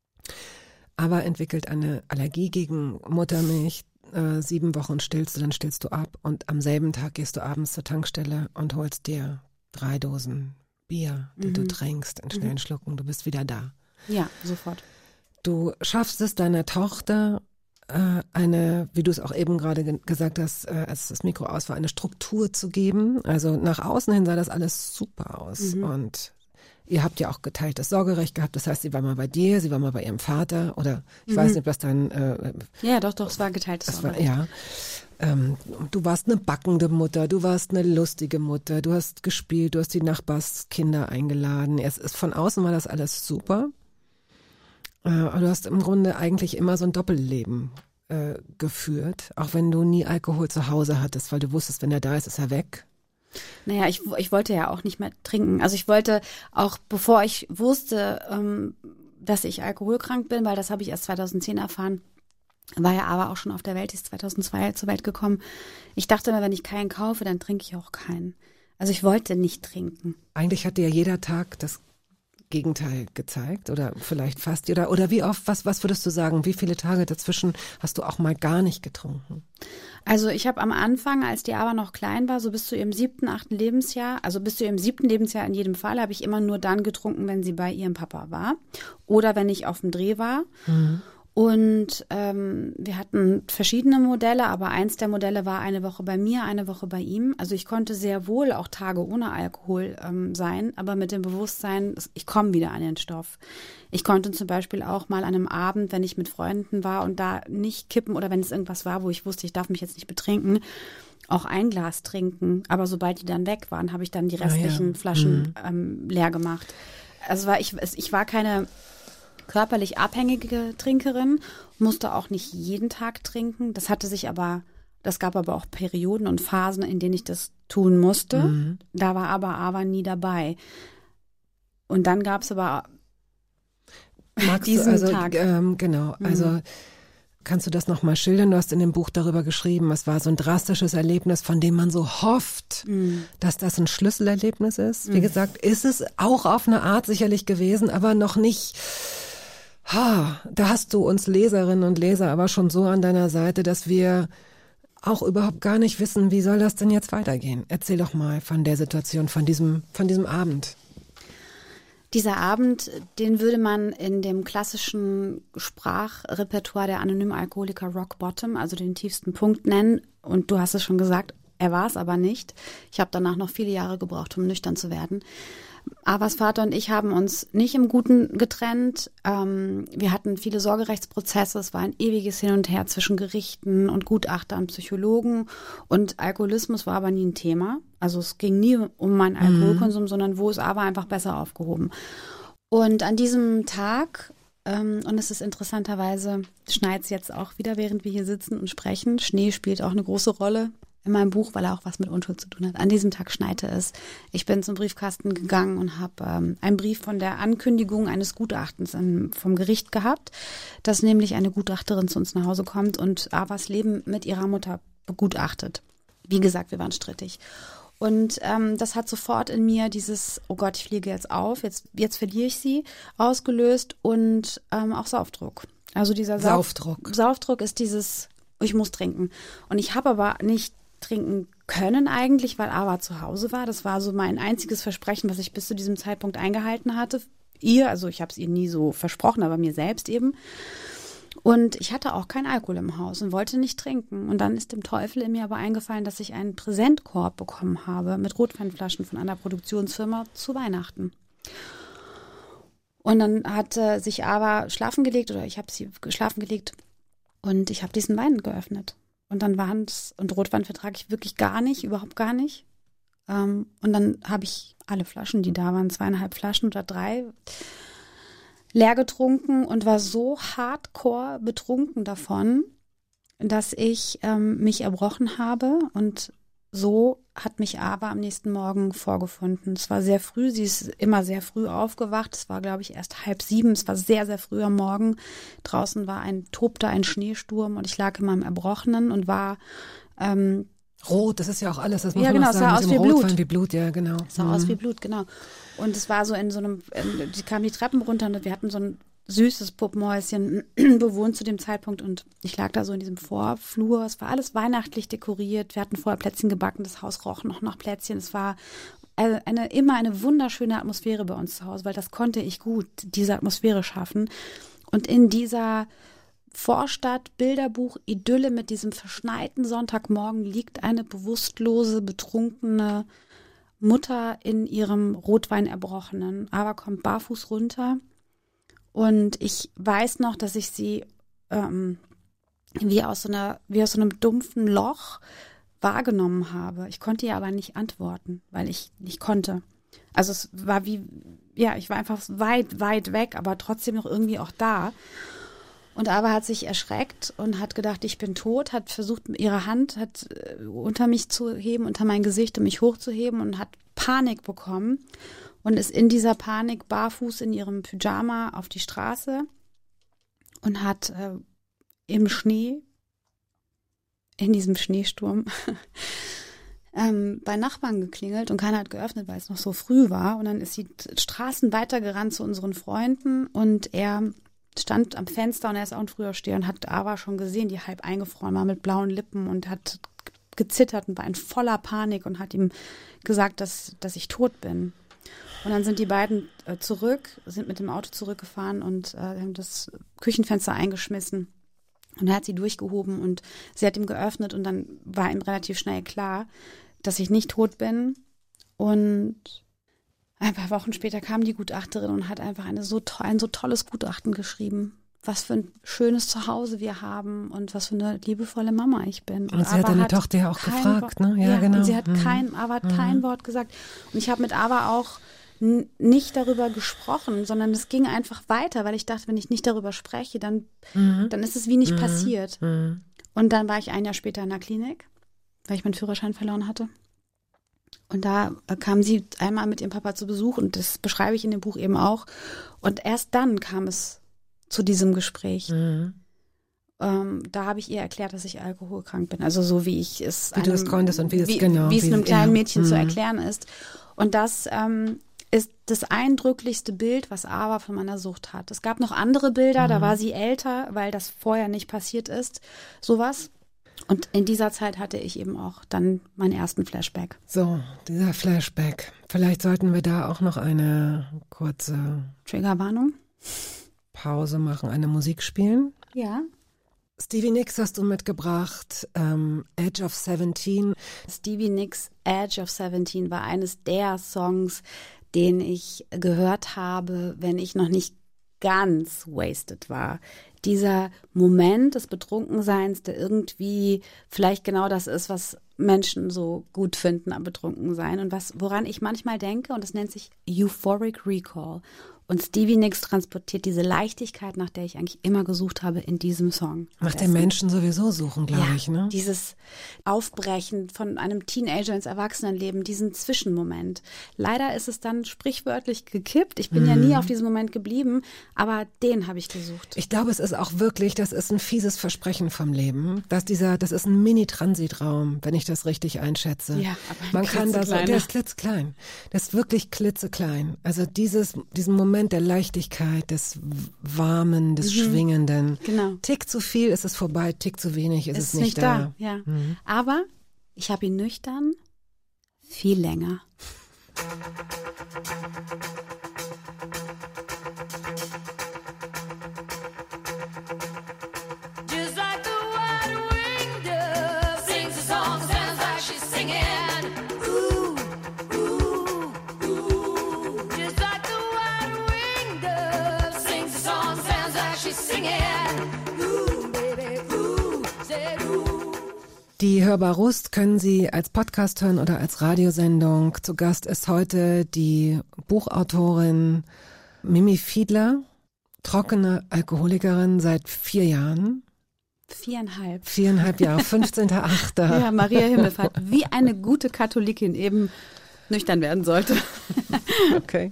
Aber entwickelt eine Allergie gegen Muttermilch. Äh, sieben Wochen stillst du, dann stillst du ab und am selben Tag gehst du abends zur Tankstelle und holst dir drei Dosen Bier, die mhm. du trinkst in schnellen mhm. Schlucken. Du bist wieder da. Ja, sofort. Du schaffst es deiner Tochter äh, eine, wie du es auch eben gerade ge- gesagt hast, äh, als das Mikro aus war, eine Struktur zu geben. Also nach außen hin sah das alles super aus mhm. und ihr habt ja auch geteiltes Sorgerecht gehabt, das heißt, sie war mal bei dir, sie war mal bei ihrem Vater oder ich mhm. weiß nicht, was dann... Äh, ja, doch, doch, es war geteiltes Sorgerecht. War, ja, ähm, du warst eine backende Mutter, du warst eine lustige Mutter, du hast gespielt, du hast die Nachbarskinder eingeladen. Es ist, von außen war das alles super. Äh, aber du hast im Grunde eigentlich immer so ein Doppelleben äh, geführt, auch wenn du nie Alkohol zu Hause hattest, weil du wusstest, wenn er da ist, ist er weg. Naja, ich, ich wollte ja auch nicht mehr trinken. Also ich wollte auch, bevor ich wusste, ähm, dass ich alkoholkrank bin, weil das habe ich erst zweitausendzehn erfahren, war ja aber auch schon auf der Welt, ist zweitausendzwei zur Welt gekommen. Ich dachte immer, wenn ich keinen kaufe, dann trinke ich auch keinen. Also ich wollte nicht trinken. Eigentlich hat dir ja jeder Tag das Gegenteil gezeigt oder vielleicht fast. Oder, oder wie oft, was, was würdest du sagen, wie viele Tage dazwischen hast du auch mal gar nicht getrunken? Also ich habe am Anfang, als die Ava noch klein war, so bis zu ihrem siebten, achten Lebensjahr, also bis zu ihrem siebten Lebensjahr in jedem Fall, habe ich immer nur dann getrunken, wenn sie bei ihrem Papa war oder wenn ich auf dem Dreh war. Mhm. Und ähm, wir hatten verschiedene Modelle, aber eins der Modelle war eine Woche bei mir, eine Woche bei ihm. Also ich konnte sehr wohl auch Tage ohne Alkohol ähm, sein, aber mit dem Bewusstsein, ich komme wieder an den Stoff. Ich konnte zum Beispiel auch mal an einem Abend, wenn ich mit Freunden war und da nicht kippen oder wenn es irgendwas war, wo ich wusste, ich darf mich jetzt nicht betrinken, auch ein Glas trinken. Aber sobald die dann weg waren, habe ich dann die restlichen ah, ja. Flaschen mhm. ähm, leer gemacht. Also war ich, ich war keine körperlich abhängige Trinkerin, musste auch nicht jeden Tag trinken. Das hatte sich aber, das gab aber auch Perioden und Phasen, in denen ich das tun musste. Mhm. Da war aber aber nie dabei. Und dann gab es aber Magst diesen du, also, Tag. Ähm, genau, also mhm. kannst du das nochmal schildern? Du hast in dem Buch darüber geschrieben, es war so ein drastisches Erlebnis, von dem man so hofft, mhm. dass das ein Schlüsselerlebnis ist. Wie mhm. gesagt, ist es auch auf eine Art sicherlich gewesen, aber noch nicht. Ha, da hast du uns Leserinnen und Leser aber schon so an deiner Seite, dass wir auch überhaupt gar nicht wissen, wie soll das denn jetzt weitergehen? Erzähl doch mal von der Situation, von diesem, von diesem Abend. Dieser Abend, den würde man in dem klassischen Sprachrepertoire der anonymen Alkoholiker Rock Bottom, also den tiefsten Punkt nennen. Und du hast es schon gesagt, er war es aber nicht. Ich habe danach noch viele Jahre gebraucht, um nüchtern zu werden. Avas Vater und ich haben uns nicht im Guten getrennt. Ähm, wir hatten viele Sorgerechtsprozesse. Es war ein ewiges Hin und Her zwischen Gerichten und Gutachtern, Psychologen. Und Alkoholismus war aber nie ein Thema. Also es ging nie um meinen Alkoholkonsum, mhm. sondern wo ist aber einfach besser aufgehoben. Und an diesem Tag, ähm, und es ist interessanterweise, schneit es jetzt auch wieder, während wir hier sitzen und sprechen. Schnee spielt auch eine große Rolle in meinem Buch, weil er auch was mit Unschuld zu tun hat. An diesem Tag schneite es. Ich bin zum Briefkasten gegangen und habe ähm, einen Brief von der Ankündigung eines Gutachtens ähm, vom Gericht gehabt, dass nämlich eine Gutachterin zu uns nach Hause kommt und Avas Leben mit ihrer Mutter begutachtet. Wie gesagt, wir waren strittig. Und ähm, das hat sofort in mir dieses, oh Gott, ich fliege jetzt auf, jetzt, jetzt verliere ich sie, ausgelöst und ähm, auch Saufdruck. Also dieser Sauf- Saufdruck. Saufdruck ist dieses, ich muss trinken. Und ich habe aber nicht trinken können eigentlich, weil Ava zu Hause war. Das war so mein einziges Versprechen, was ich bis zu diesem Zeitpunkt eingehalten hatte. Ihr, also ich habe es ihr nie so versprochen, aber mir selbst eben. Und ich hatte auch keinen Alkohol im Haus und wollte nicht trinken. Und dann ist dem Teufel in mir aber eingefallen, dass ich einen Präsentkorb bekommen habe mit Rotweinflaschen von einer Produktionsfirma zu Weihnachten. Und dann hat äh, sich Ava schlafen gelegt oder ich habe sie schlafen gelegt und ich habe diesen Wein geöffnet. Und dann waren es, und Rotwein vertrage ich wirklich gar nicht, überhaupt gar nicht. Ähm, und dann habe ich alle Flaschen, die da waren, zweieinhalb Flaschen oder drei, leer getrunken und war so hardcore betrunken davon, dass ich ähm, mich erbrochen habe. Und so hat mich Ava am nächsten Morgen vorgefunden. Es war sehr früh, sie ist immer sehr früh aufgewacht. Es war, glaube ich, erst halb sieben. Es war sehr, sehr früh am Morgen. Draußen war ein, tobte ein Schneesturm und ich lag in meinem Erbrochenen und war ähm, rot, das ist ja auch alles, das muss ja, man genau, auch sagen. Es sah aus wie Rotwein, Blut. wie Blut, ja, genau. Es sah mhm. aus wie Blut, genau. Und es war so in so einem, sie kam die Treppen runter und wir hatten so ein süßes Puppenhäuschen bewohnt zu dem Zeitpunkt und ich lag da so in diesem Vorflur. Es war alles weihnachtlich dekoriert. Wir hatten vorher Plätzchen gebacken, das Haus roch noch nach Plätzchen. Es war eine, eine, immer eine wunderschöne Atmosphäre bei uns zu Hause, weil das konnte ich gut, diese Atmosphäre schaffen. Und in dieser Vorstadt-Bilderbuch-Idylle mit diesem verschneiten Sonntagmorgen liegt eine bewusstlose, betrunkene Mutter in ihrem Rotwein erbrochenen. Aber kommt barfuß runter. Und ich weiß noch, dass ich sie ähm, wie aus so einer, wie aus so einem dumpfen Loch wahrgenommen habe. Ich konnte ihr aber nicht antworten, weil ich nicht konnte. Also es war wie, ja, ich war einfach weit, weit weg, aber trotzdem noch irgendwie auch da. Und Ava hat sich erschreckt und hat gedacht, ich bin tot, hat versucht, ihre Hand hat äh, unter mich zu heben, unter mein Gesicht, um mich hochzuheben und hat Panik bekommen. Und ist in dieser Panik barfuß in ihrem Pyjama auf die Straße und hat äh, im Schnee, in diesem Schneesturm, ähm, bei Nachbarn geklingelt und keiner hat geöffnet, weil es noch so früh war. Und dann ist sie Straßen weitergerannt zu unseren Freunden und er stand am Fenster und er ist auch ein Frühaufsteher und hat Ava schon gesehen, die halb eingefroren war mit blauen Lippen und hat gezittert und war in voller Panik und hat ihm gesagt, dass, dass ich tot bin. Und dann sind die beiden äh, zurück, sind mit dem Auto zurückgefahren und äh, haben das Küchenfenster eingeschmissen. Und er hat sie durchgehoben und sie hat ihm geöffnet und dann war ihm relativ schnell klar, dass ich nicht tot bin. Und ein paar Wochen später kam die Gutachterin und hat einfach eine so to- ein so tolles Gutachten geschrieben. was für ein schönes Zuhause wir haben und was für eine liebevolle Mama ich bin. Und sie hat deine Tochter ja auch gefragt, ne? Ja, Ja, genau. Und sie hat Mhm. kein, Ava hat kein Wort gesagt. Und ich habe mit Ava auch n- nicht darüber gesprochen, sondern es ging einfach weiter, weil ich dachte, wenn ich nicht darüber spreche, dann, Mhm. dann ist es wie nicht passiert. Mhm. Und dann war ich ein Jahr später in der Klinik, weil ich meinen Führerschein verloren hatte. Und da äh, kam sie einmal mit ihrem Papa zu Besuch und das beschreibe ich in dem Buch eben auch. Und erst dann kam es zu diesem Gespräch. Mhm. Ähm, da habe ich ihr erklärt, dass ich alkoholkrank bin. Also so wie ich es Wie du es konntest und wie es genau, wie es wie- einem kleinen ja. Mädchen zu Mhm. erklären ist. Und das ähm, ist das eindrücklichste Bild, was Ava von meiner Sucht hat. Es gab noch andere Bilder, da war sie älter, weil das vorher nicht passiert ist. Sowas. Und in dieser Zeit hatte ich eben auch dann meinen ersten Flashback. So, dieser Flashback. Vielleicht sollten wir da auch noch eine kurze Triggerwarnung? Pause machen, eine Musik spielen. Ja. Stevie Nicks hast du mitgebracht, ähm, Edge of seventeen. Stevie Nicks Edge of seventeen war eines der Songs, den ich gehört habe, wenn ich noch nicht ganz wasted war. Dieser Moment des Betrunkenseins, der irgendwie vielleicht genau das ist, was Menschen so gut finden am Betrunkensein und was, woran ich manchmal denke, und das nennt sich Euphoric Recall. Und Stevie Nicks transportiert diese Leichtigkeit, nach der ich eigentlich immer gesucht habe, in diesem Song. Nach dem Menschen sowieso suchen, glaube Ja, ich, ne? dieses Aufbrechen von einem Teenager ins Erwachsenenleben, diesen Zwischenmoment. Leider ist es dann sprichwörtlich gekippt. Ich bin ja nie auf diesem Moment geblieben, aber den habe ich gesucht. Ich glaube, es ist auch wirklich, das ist ein fieses Versprechen vom Leben, dass dieser, das ist ein Mini-Transitraum, wenn ich das richtig einschätze. Ja, aber ein man kann das, klitzekleiner. der ist klitzeklein, der ist wirklich klitzeklein. Also dieses, diesen Moment der Leichtigkeit, des Warmen, des Schwingenden. Genau. Tick zu viel ist es vorbei, tick zu wenig ist, es nicht, da. Ja. Aber ich habe ihn nüchtern viel länger. Just like the white-winged dove sings a song, sounds like she's singing. Ooh, ooh, ooh. Just like the white-winged dove sings a song, sounds like she's singing. Ooh, baby, ooh, say ooh. Die Hörbar Rust können Sie als Podcast hören oder als Radiosendung. Zu Gast ist heute die Buchautorin Mimi Fiedler, trockene Alkoholikerin seit vier Jahren. Viereinhalb. Viereinhalb Jahre, fünfzehnter achter Ja, Maria Himmelfahrt, wie eine gute Katholikin eben nüchtern werden sollte. Okay.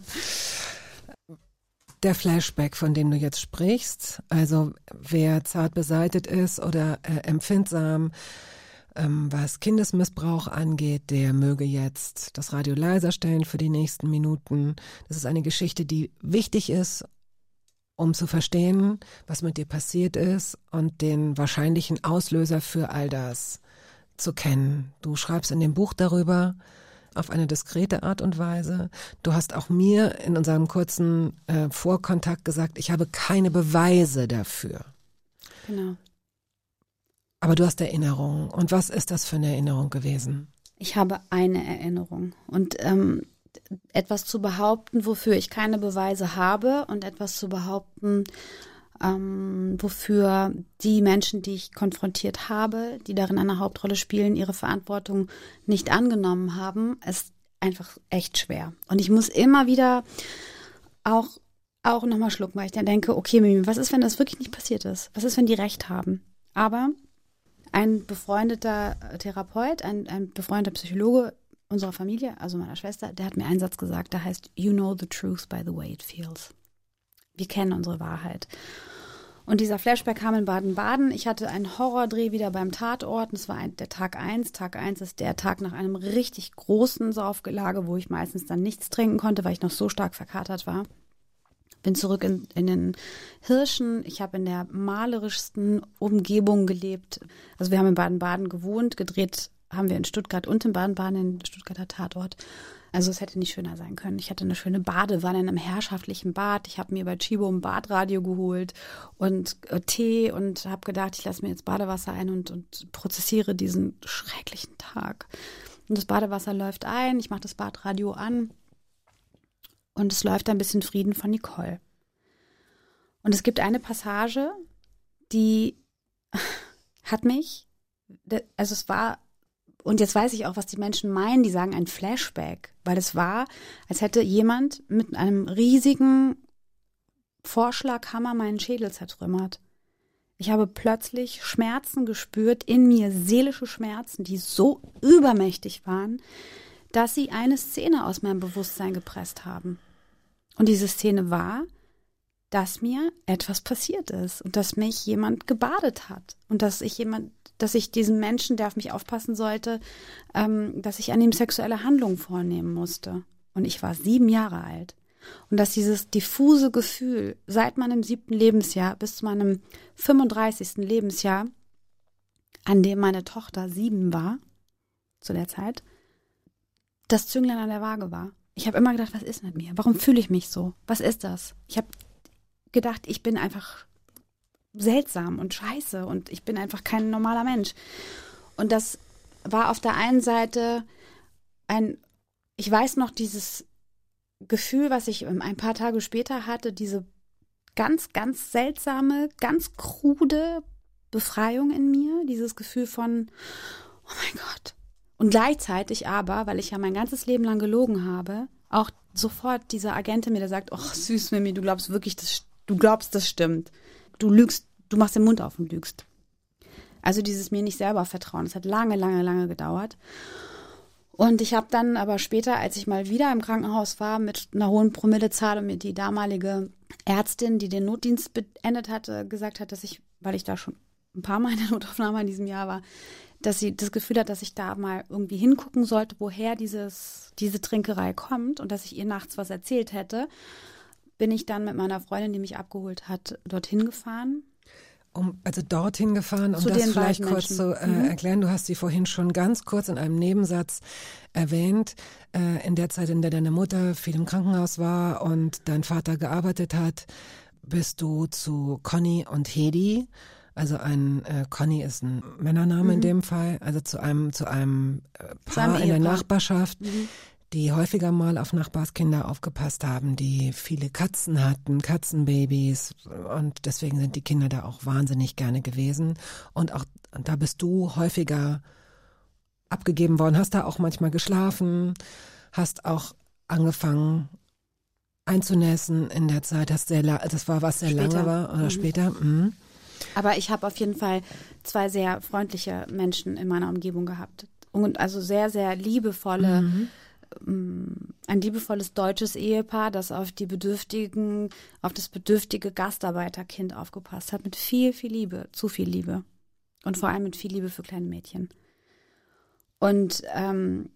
Der Flashback, von dem du jetzt sprichst, also wer zart beseitet ist oder äh, empfindsam, ähm, was Kindesmissbrauch angeht, der möge jetzt das Radio leiser stellen für die nächsten Minuten. Das ist eine Geschichte, die wichtig ist, um zu verstehen, was mit dir passiert ist und den wahrscheinlichen Auslöser für all das zu kennen. Du schreibst in dem Buch darüber, auf eine diskrete Art und Weise. Du hast auch mir in unserem kurzen äh, Vorkontakt gesagt, ich habe keine Beweise dafür. Genau. Aber du hast Erinnerungen. Und was ist das für eine Erinnerung gewesen? Ich habe eine Erinnerung. Und ähm, etwas zu behaupten, wofür ich keine Beweise habe und etwas zu behaupten, ähm, wofür die Menschen, die ich konfrontiert habe, die darin eine Hauptrolle spielen, ihre Verantwortung nicht angenommen haben, ist einfach echt schwer. Und ich muss immer wieder auch, auch nochmal schlucken, weil ich dann denke, okay, Mimi, was ist, wenn das wirklich nicht passiert ist? Was ist, wenn die Recht haben? Aber ein befreundeter Therapeut, ein, ein befreundeter Psychologe unserer Familie, also meiner Schwester, der hat mir einen Satz gesagt, der heißt, you know the truth by the way it feels. Wir kennen unsere Wahrheit. Und dieser Flashback kam in Baden-Baden. Ich hatte einen Horrordreh wieder beim Tatort. Das war ein, der Tag eins. Tag eins ist der Tag nach einem richtig großen Saufgelage, wo ich meistens dann nichts trinken konnte, weil ich noch so stark verkatert war. Bin zurück in, in den Hirschen. Ich habe in der malerischsten Umgebung gelebt. Also wir haben in Baden-Baden gewohnt. Gedreht haben wir in Stuttgart und in Baden-Baden, in Stuttgarter Tatort. Also es hätte nicht schöner sein können. Ich hatte eine schöne Badewanne in einem herrschaftlichen Bad. Ich habe mir bei Chibo ein Badradio geholt und äh, Tee und habe gedacht, ich lasse mir jetzt Badewasser ein und, und prozessiere diesen schrecklichen Tag. Und das Badewasser läuft ein, ich mache das Badradio an und es läuft ein bisschen Frieden von Nicole. Und es gibt eine Passage, die hat mich, also es war, und jetzt weiß ich auch, was die Menschen meinen, die sagen ein Flashback, weil es war, als hätte jemand mit einem riesigen Vorschlaghammer meinen Schädel zertrümmert. Ich habe plötzlich Schmerzen gespürt, in mir seelische Schmerzen, die so übermächtig waren, dass sie eine Szene aus meinem Bewusstsein gepresst haben. Und diese Szene war, dass mir etwas passiert ist und dass mich jemand gebadet hat und dass ich jemand, dass ich diesem Menschen, der auf mich aufpassen sollte, ähm, dass ich an ihm sexuelle Handlungen vornehmen musste. Und ich war sieben Jahre alt. Und dass dieses diffuse Gefühl seit meinem siebten Lebensjahr bis zu meinem fünfunddreißigsten Lebensjahr, an dem meine Tochter sieben war, zu der Zeit, das Zünglein an der Waage war. Ich habe immer gedacht, was ist mit mir? Warum fühle ich mich so? Was ist das? Ich habe gedacht, ich bin einfach seltsam und scheiße und ich bin einfach kein normaler Mensch. Und das war auf der einen Seite ein, ich weiß noch, dieses Gefühl, was ich ein paar Tage später hatte, diese ganz, ganz seltsame, ganz krude Befreiung in mir, dieses Gefühl von, oh mein Gott. Und gleichzeitig aber, weil ich ja mein ganzes Leben lang gelogen habe, auch sofort dieser Agentin mir, der sagt, oh süß, Mimi, du glaubst wirklich, das, du glaubst, das stimmt. Du lügst, du machst den Mund auf und lügst. Also dieses mir nicht selber vertrauen, das hat lange, lange, lange gedauert. Und ich habe dann aber später, als ich mal wieder im Krankenhaus war mit einer hohen Promillezahl und mir die damalige Ärztin, die den Notdienst beendet hatte, gesagt hat, dass ich, weil ich da schon ein paar Mal in der Notaufnahme in diesem Jahr war, dass sie das Gefühl hat, dass ich da mal irgendwie hingucken sollte, woher dieses, diese Trinkerei kommt und dass ich ihr nachts was erzählt hätte, bin ich dann mit meiner Freundin, die mich abgeholt hat, dorthin gefahren. Um, also dorthin gefahren, um Zu das den vielleicht beiden kurz Menschen. zu äh, Mhm. erklären. Du hast sie vorhin schon ganz kurz in einem Nebensatz erwähnt, äh, in der Zeit, in der deine Mutter viel im Krankenhaus war und dein Vater gearbeitet hat, bist du zu Conny und Hedi, also ein äh, Conny ist ein Männername Mhm. in dem Fall, also zu einem zu einem äh, Zu Paar einem in der Ehepaar. Nachbarschaft, Mhm. die häufiger mal auf Nachbarskinder aufgepasst haben, die viele Katzen hatten, Katzenbabys, und deswegen sind die Kinder da auch wahnsinnig gerne gewesen. Und auch da bist du häufiger abgegeben worden, hast da auch manchmal geschlafen, hast auch angefangen einzunässen in der Zeit, hast sehr la- das war was sehr Später. lange war oder Mhm. später. Mhm. Aber ich habe auf jeden Fall zwei sehr freundliche Menschen in meiner Umgebung gehabt. Und also sehr, sehr liebevolle, Mhm. ähm, ein liebevolles deutsches Ehepaar, das auf die bedürftigen, auf das bedürftige Gastarbeiterkind aufgepasst hat, mit viel, viel Liebe, zu viel Liebe. Und vor allem mit viel Liebe für kleine Mädchen. Und ähm,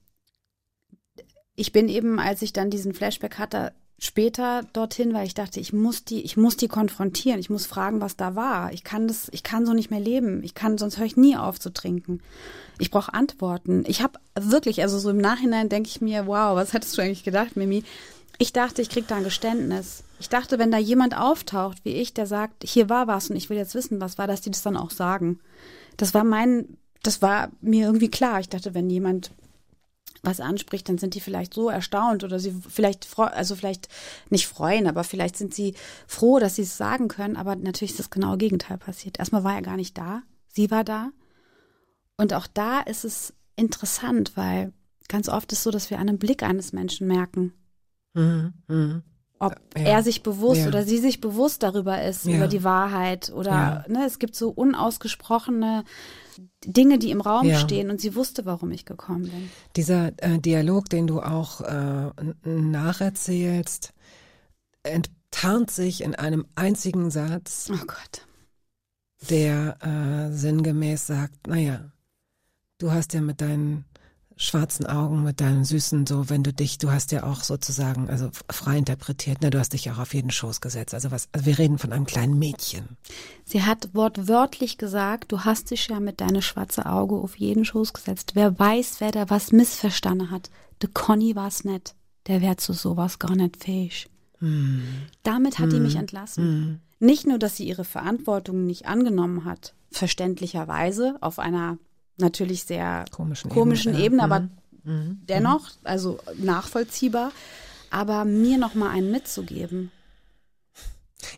ich bin eben, als ich dann diesen Flashback hatte, später dorthin, weil ich dachte, ich muss die, ich muss die konfrontieren, ich muss fragen, was da war. Ich kann das, ich kann so nicht mehr leben. Ich kann, sonst höre ich nie auf zu trinken. Ich brauche Antworten. Ich habe wirklich, also so im Nachhinein denke ich mir, wow, was hättest du eigentlich gedacht, Mimi? Ich dachte, ich krieg da ein Geständnis. Ich dachte, wenn da jemand auftaucht, wie ich, der sagt, hier war was und ich will jetzt wissen, was war, dass die das dann auch sagen. Das war mein, das war mir irgendwie klar. Ich dachte, wenn jemand was anspricht, dann sind die vielleicht so erstaunt oder sie vielleicht, also vielleicht nicht freuen, aber vielleicht sind sie froh, dass sie es sagen können. Aber natürlich ist das genaue Gegenteil passiert. Erstmal war er gar nicht da, sie war da. Und auch da ist es interessant, weil ganz oft ist so, dass wir an einem Blick eines Menschen merken, Mhm. Mhm. ob Ja. er sich bewusst Ja. oder sie sich bewusst darüber ist, Ja. über die Wahrheit oder Ja. ne, es gibt so unausgesprochene Dinge, die im Raum Ja. stehen und sie wusste, warum ich gekommen bin. Dieser äh, Dialog, den du auch äh, n- nacherzählst, enttarnt sich in einem einzigen Satz, Oh Gott. der äh, sinngemäß sagt, naja, du hast ja mit deinen schwarzen Augen, mit deinen süßen, so wenn du dich, du hast ja auch sozusagen, also f- frei interpretiert, ne, du hast dich auch auf jeden Schoß gesetzt. Also was, also wir reden von einem kleinen Mädchen. Sie hat wortwörtlich gesagt, du hast dich ja mit deinem schwarzen Auge auf jeden Schoß gesetzt. Wer weiß, wer da was missverstanden hat. De Conny war's nicht. Der wär zu sowas gar nicht fähig. Hm. Damit hat die Hm. mich entlassen. Hm. Nicht nur, dass sie ihre Verantwortung nicht angenommen hat, verständlicherweise, auf einer natürlich sehr Komischen, komischen Ebene, Ebene, ja. aber Mhm. Mhm. dennoch, also nachvollziehbar, aber mir noch mal einen mitzugeben.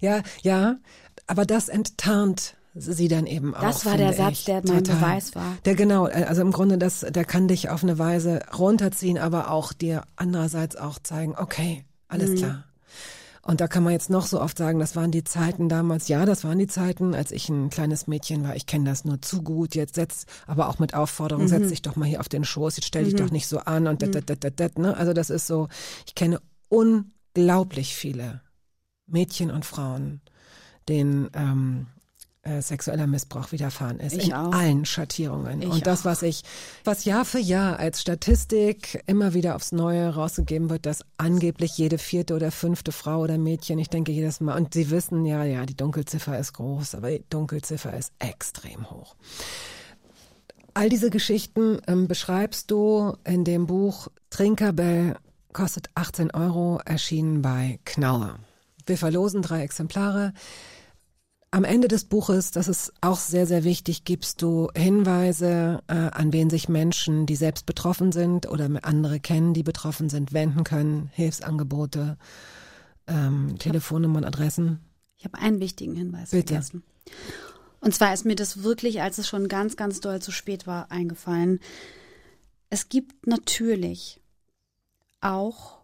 Ja, ja, aber das enttarnt sie dann eben auch. Das war der Satz, ich, der mein total. Beweis war. Der genau, also im Grunde, das, der kann dich auf eine Weise runterziehen, aber auch dir andererseits auch zeigen, okay, alles mhm. klar. Und da kann man jetzt noch so oft sagen, das waren die Zeiten damals. Ja, das waren die Zeiten, als ich ein kleines Mädchen war. Ich kenne das nur zu gut. Jetzt setz, aber auch mit Aufforderung, mhm. setz dich doch mal hier auf den Schoß. Jetzt stell dich mhm. doch nicht so an und dat, dat, dat, dat, dat, ne? Also das ist so, ich kenne unglaublich viele Mädchen und Frauen, denen ähm, äh, sexueller Missbrauch widerfahren ist. Ich in auch. allen Schattierungen. Ich und das, auch. was ich, was Jahr für Jahr als Statistik immer wieder aufs Neue rausgegeben wird, dass angeblich jede vierte oder fünfte Frau oder Mädchen, ich denke jedes Mal, und sie wissen, ja, ja, die Dunkelziffer ist groß, aber die Dunkelziffer ist extrem hoch. All diese Geschichten ähm, beschreibst du in dem Buch Trinkerbell, kostet achtzehn Euro, erschienen bei Knauer. Wir verlosen drei Exemplare. Am Ende des Buches, das ist auch sehr, sehr wichtig, gibst du Hinweise, äh, an wen sich Menschen, die selbst betroffen sind oder andere kennen, die betroffen sind, wenden können, Hilfsangebote, ähm, Telefonnummern, Adressen. Ich habe einen wichtigen Hinweis Bitte. vergessen. Und zwar ist mir das wirklich, als es schon ganz, ganz doll zu spät war, eingefallen. Es gibt natürlich auch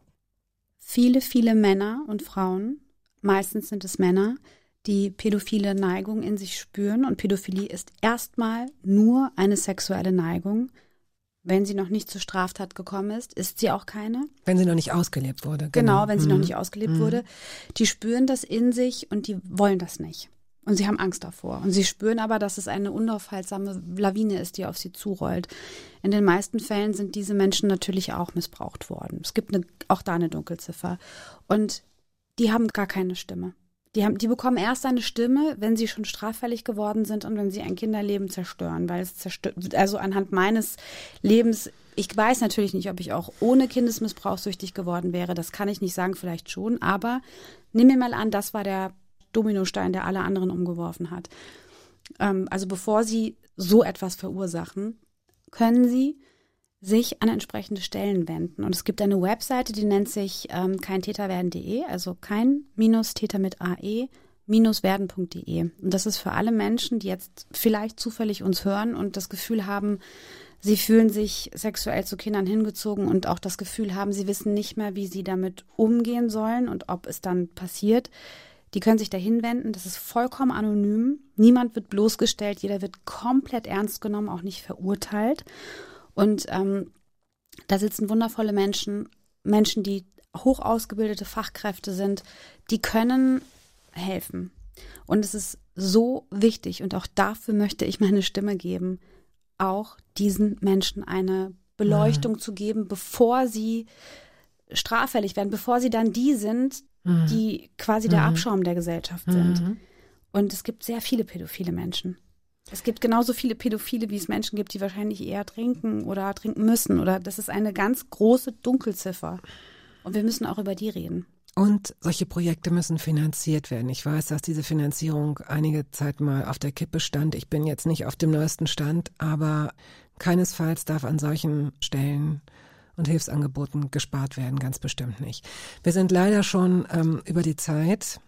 viele, viele Männer und Frauen, meistens sind es Männer, die pädophile Neigung in sich spüren. Und Pädophilie ist erstmal nur eine sexuelle Neigung. Wenn sie noch nicht zur Straftat gekommen ist, ist sie auch keine. Wenn sie noch nicht ausgelebt wurde. Genau, genau wenn sie mhm. noch nicht ausgelebt mhm. wurde. Die spüren das in sich und die wollen das nicht. Und sie haben Angst davor. Und sie spüren aber, dass es eine unaufhaltsame Lawine ist, die auf sie zurollt. In den meisten Fällen sind diese Menschen natürlich auch missbraucht worden. Es gibt eine, auch da eine Dunkelziffer. Und die haben gar keine Stimme. Die, haben, die bekommen erst eine Stimme, wenn sie schon straffällig geworden sind und wenn sie ein Kinderleben zerstören. Weil es zerstört, also anhand meines Lebens, ich weiß natürlich nicht, ob ich auch ohne Kindesmissbrauch süchtig geworden wäre. Das kann ich nicht sagen, vielleicht schon. Aber nimm mir mal an, das war der Dominostein, der alle anderen umgeworfen hat. Ähm, also bevor sie so etwas verursachen, können sie sich an entsprechende Stellen wenden. Und es gibt eine Webseite, die nennt sich ähm, keintäterwerden punkt de, also kein-täter mit ae werden punkt de. Und das ist für alle Menschen, die jetzt vielleicht zufällig uns hören und das Gefühl haben, sie fühlen sich sexuell zu Kindern hingezogen und auch das Gefühl haben, sie wissen nicht mehr, wie sie damit umgehen sollen und ob es dann passiert. Die können sich dahin wenden. Das ist vollkommen anonym. Niemand wird bloßgestellt. Jeder wird komplett ernst genommen, auch nicht verurteilt. Und ähm, da sitzen wundervolle Menschen, Menschen, die hoch ausgebildete Fachkräfte sind, die können helfen. Und es ist so wichtig, und auch dafür möchte ich meine Stimme geben, auch diesen Menschen eine Beleuchtung mhm. zu geben, bevor sie straffällig werden, bevor sie dann die sind, mhm. die quasi der Abschaum der Gesellschaft sind. Mhm. Und es gibt sehr viele pädophile Menschen. Es gibt genauso viele Pädophile, wie es Menschen gibt, die wahrscheinlich eher trinken oder trinken müssen. Oder das ist eine ganz große Dunkelziffer. Und wir müssen auch über die reden. Und solche Projekte müssen finanziert werden. Ich weiß, dass diese Finanzierung einige Zeit mal auf der Kippe stand. Ich bin jetzt nicht auf dem neuesten Stand, aber keinesfalls darf an solchen Stellen und Hilfsangeboten gespart werden, ganz bestimmt nicht. Wir sind leider schon ähm, über die Zeit.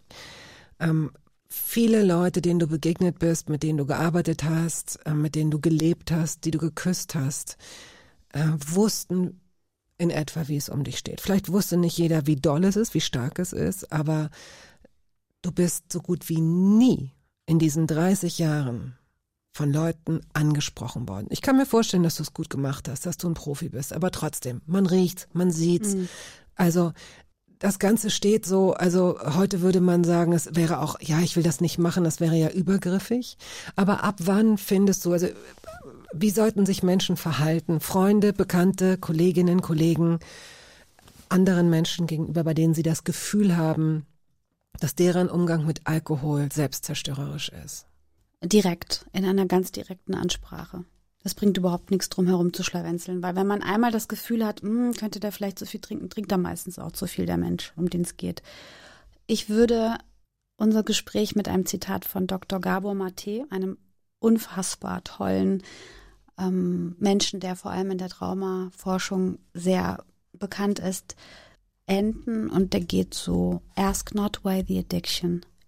Ähm, Viele Leute, denen du begegnet bist, mit denen du gearbeitet hast, mit denen du gelebt hast, die du geküsst hast, wussten in etwa, wie es um dich steht. Vielleicht wusste nicht jeder, wie doll es ist, wie stark es ist, aber du bist so gut wie nie in diesen dreißig Jahren von Leuten angesprochen worden. Ich kann mir vorstellen, dass du es gut gemacht hast, dass du ein Profi bist, aber trotzdem, man riecht's, man sieht's. Mhm. Also das Ganze steht so, also heute würde man sagen, es wäre auch, ja, ich will das nicht machen, das wäre ja übergriffig. Aber ab wann findest du, also wie sollten sich Menschen verhalten? Freunde, Bekannte, Kolleginnen, Kollegen, anderen Menschen gegenüber, bei denen sie das Gefühl haben, dass deren Umgang mit Alkohol selbstzerstörerisch ist? Direkt, in einer ganz direkten Ansprache. Das bringt überhaupt nichts drum herum zu schlawenzeln, weil wenn man einmal das Gefühl hat, mh, könnte der vielleicht zu viel trinken, trinkt er meistens auch zu viel, der Mensch, um den es geht. Ich würde unser Gespräch mit einem Zitat von Doktor Gabor Mate, einem unfassbar tollen ähm, Menschen, der vor allem in der Traumaforschung sehr bekannt ist, enden, und der geht so: Ask not why the addiction,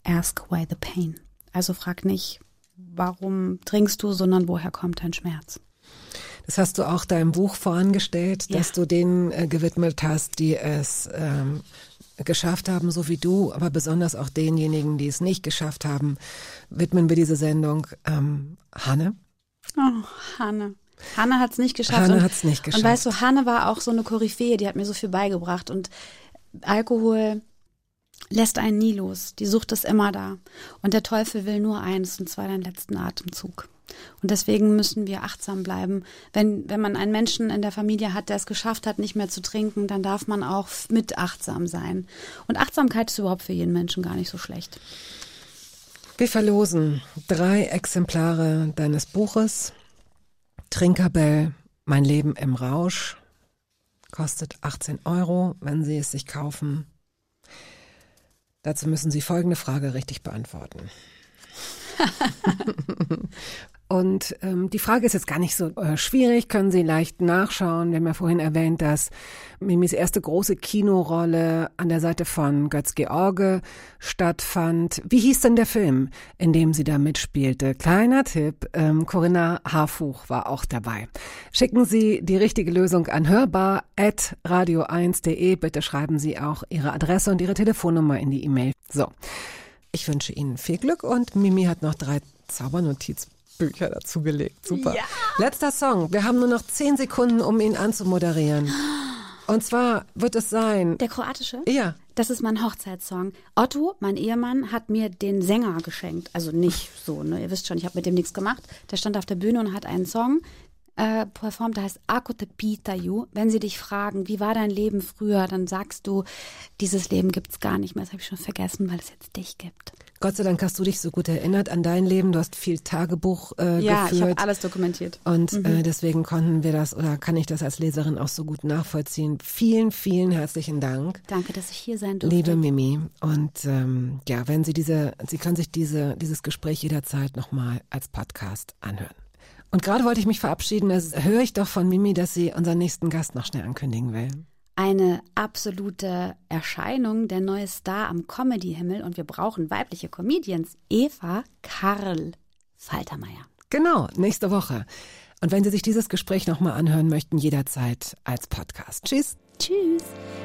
ask why the pain. Also frag nicht, warum trinkst du, sondern woher kommt dein Schmerz. Das hast du auch deinem Buch vorangestellt, ja. dass du denen äh, gewidmet hast, die es ähm, geschafft haben, so wie du, aber besonders auch denjenigen, die es nicht geschafft haben, widmen wir diese Sendung. Ähm, Hanne? Oh, Hanne. Hanne hat es nicht geschafft. Hanne hat es nicht geschafft. Und weißt du, Hanne war auch so eine Koryphäe, die hat mir so viel beigebracht. Und Alkohol lässt einen nie los. Die Sucht ist immer da. Und der Teufel will nur eins, und zwar den letzten Atemzug. Und deswegen müssen wir achtsam bleiben. Wenn, wenn man einen Menschen in der Familie hat, der es geschafft hat, nicht mehr zu trinken, dann darf man auch mit achtsam sein. Und Achtsamkeit ist überhaupt für jeden Menschen gar nicht so schlecht. Wir verlosen drei Exemplare deines Buches. Trinkerbell, mein Leben im Rausch. Kostet achtzehn Euro, wenn Sie es sich kaufen. Dazu müssen Sie folgende Frage richtig beantworten. Und ähm, die Frage ist jetzt gar nicht so äh, schwierig, können Sie leicht nachschauen. Wir haben ja vorhin erwähnt, dass Mimis erste große Kinorolle an der Seite von Götz-George stattfand. Wie hieß denn der Film, in dem sie da mitspielte? Kleiner Tipp, ähm, Corinna Harfuch war auch dabei. Schicken Sie die richtige Lösung an hörbar at radio eins punkt de. Bitte schreiben Sie auch Ihre Adresse und Ihre Telefonnummer in die E-Mail. So, ich wünsche Ihnen viel Glück und Mimi hat noch drei Zaubernotizbücher dazugelegt. Super. Ja. Letzter Song. Wir haben nur noch zehn Sekunden, um ihn anzumoderieren. Und zwar wird es sein... Der kroatische? Ja. Das ist mein Hochzeitssong. Otto, mein Ehemann, hat mir den Sänger geschenkt. Also nicht so, ne? Ihr wisst schon, ich habe mit dem nichts gemacht. Der stand auf der Bühne und hat einen Song äh, performt, der heißt Ako te pitaju. Wenn sie dich fragen, wie war dein Leben früher, dann sagst du, dieses Leben gibt's gar nicht mehr. Das habe ich schon vergessen, weil es jetzt dich gibt. Gott sei Dank hast du dich so gut erinnert an dein Leben. Du hast viel Tagebuch äh, ja, geführt. Ja, ich habe alles dokumentiert. Und mhm. äh, deswegen konnten wir das oder kann ich das als Leserin auch so gut nachvollziehen. Vielen, vielen herzlichen Dank. Danke, dass ich hier sein durfte. Liebe Mimi. Und ähm, ja, wenn Sie diese, Sie können sich diese dieses Gespräch jederzeit nochmal als Podcast anhören. Und gerade wollte ich mich verabschieden. Das höre ich doch von Mimi, dass sie unseren nächsten Gast noch schnell ankündigen will. Eine absolute Erscheinung, der neue Star am Comedy-Himmel und wir brauchen weibliche Comedians. Eva Karl Faltermeier. Genau, nächste Woche. Und wenn Sie sich dieses Gespräch nochmal anhören möchten, jederzeit als Podcast. Tschüss. Tschüss.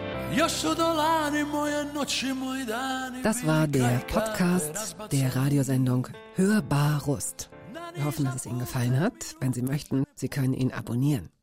Das war der Podcast der Radiosendung Hörbar Rust. Wir hoffen, dass es Ihnen gefallen hat. Wenn Sie möchten, Sie können ihn abonnieren.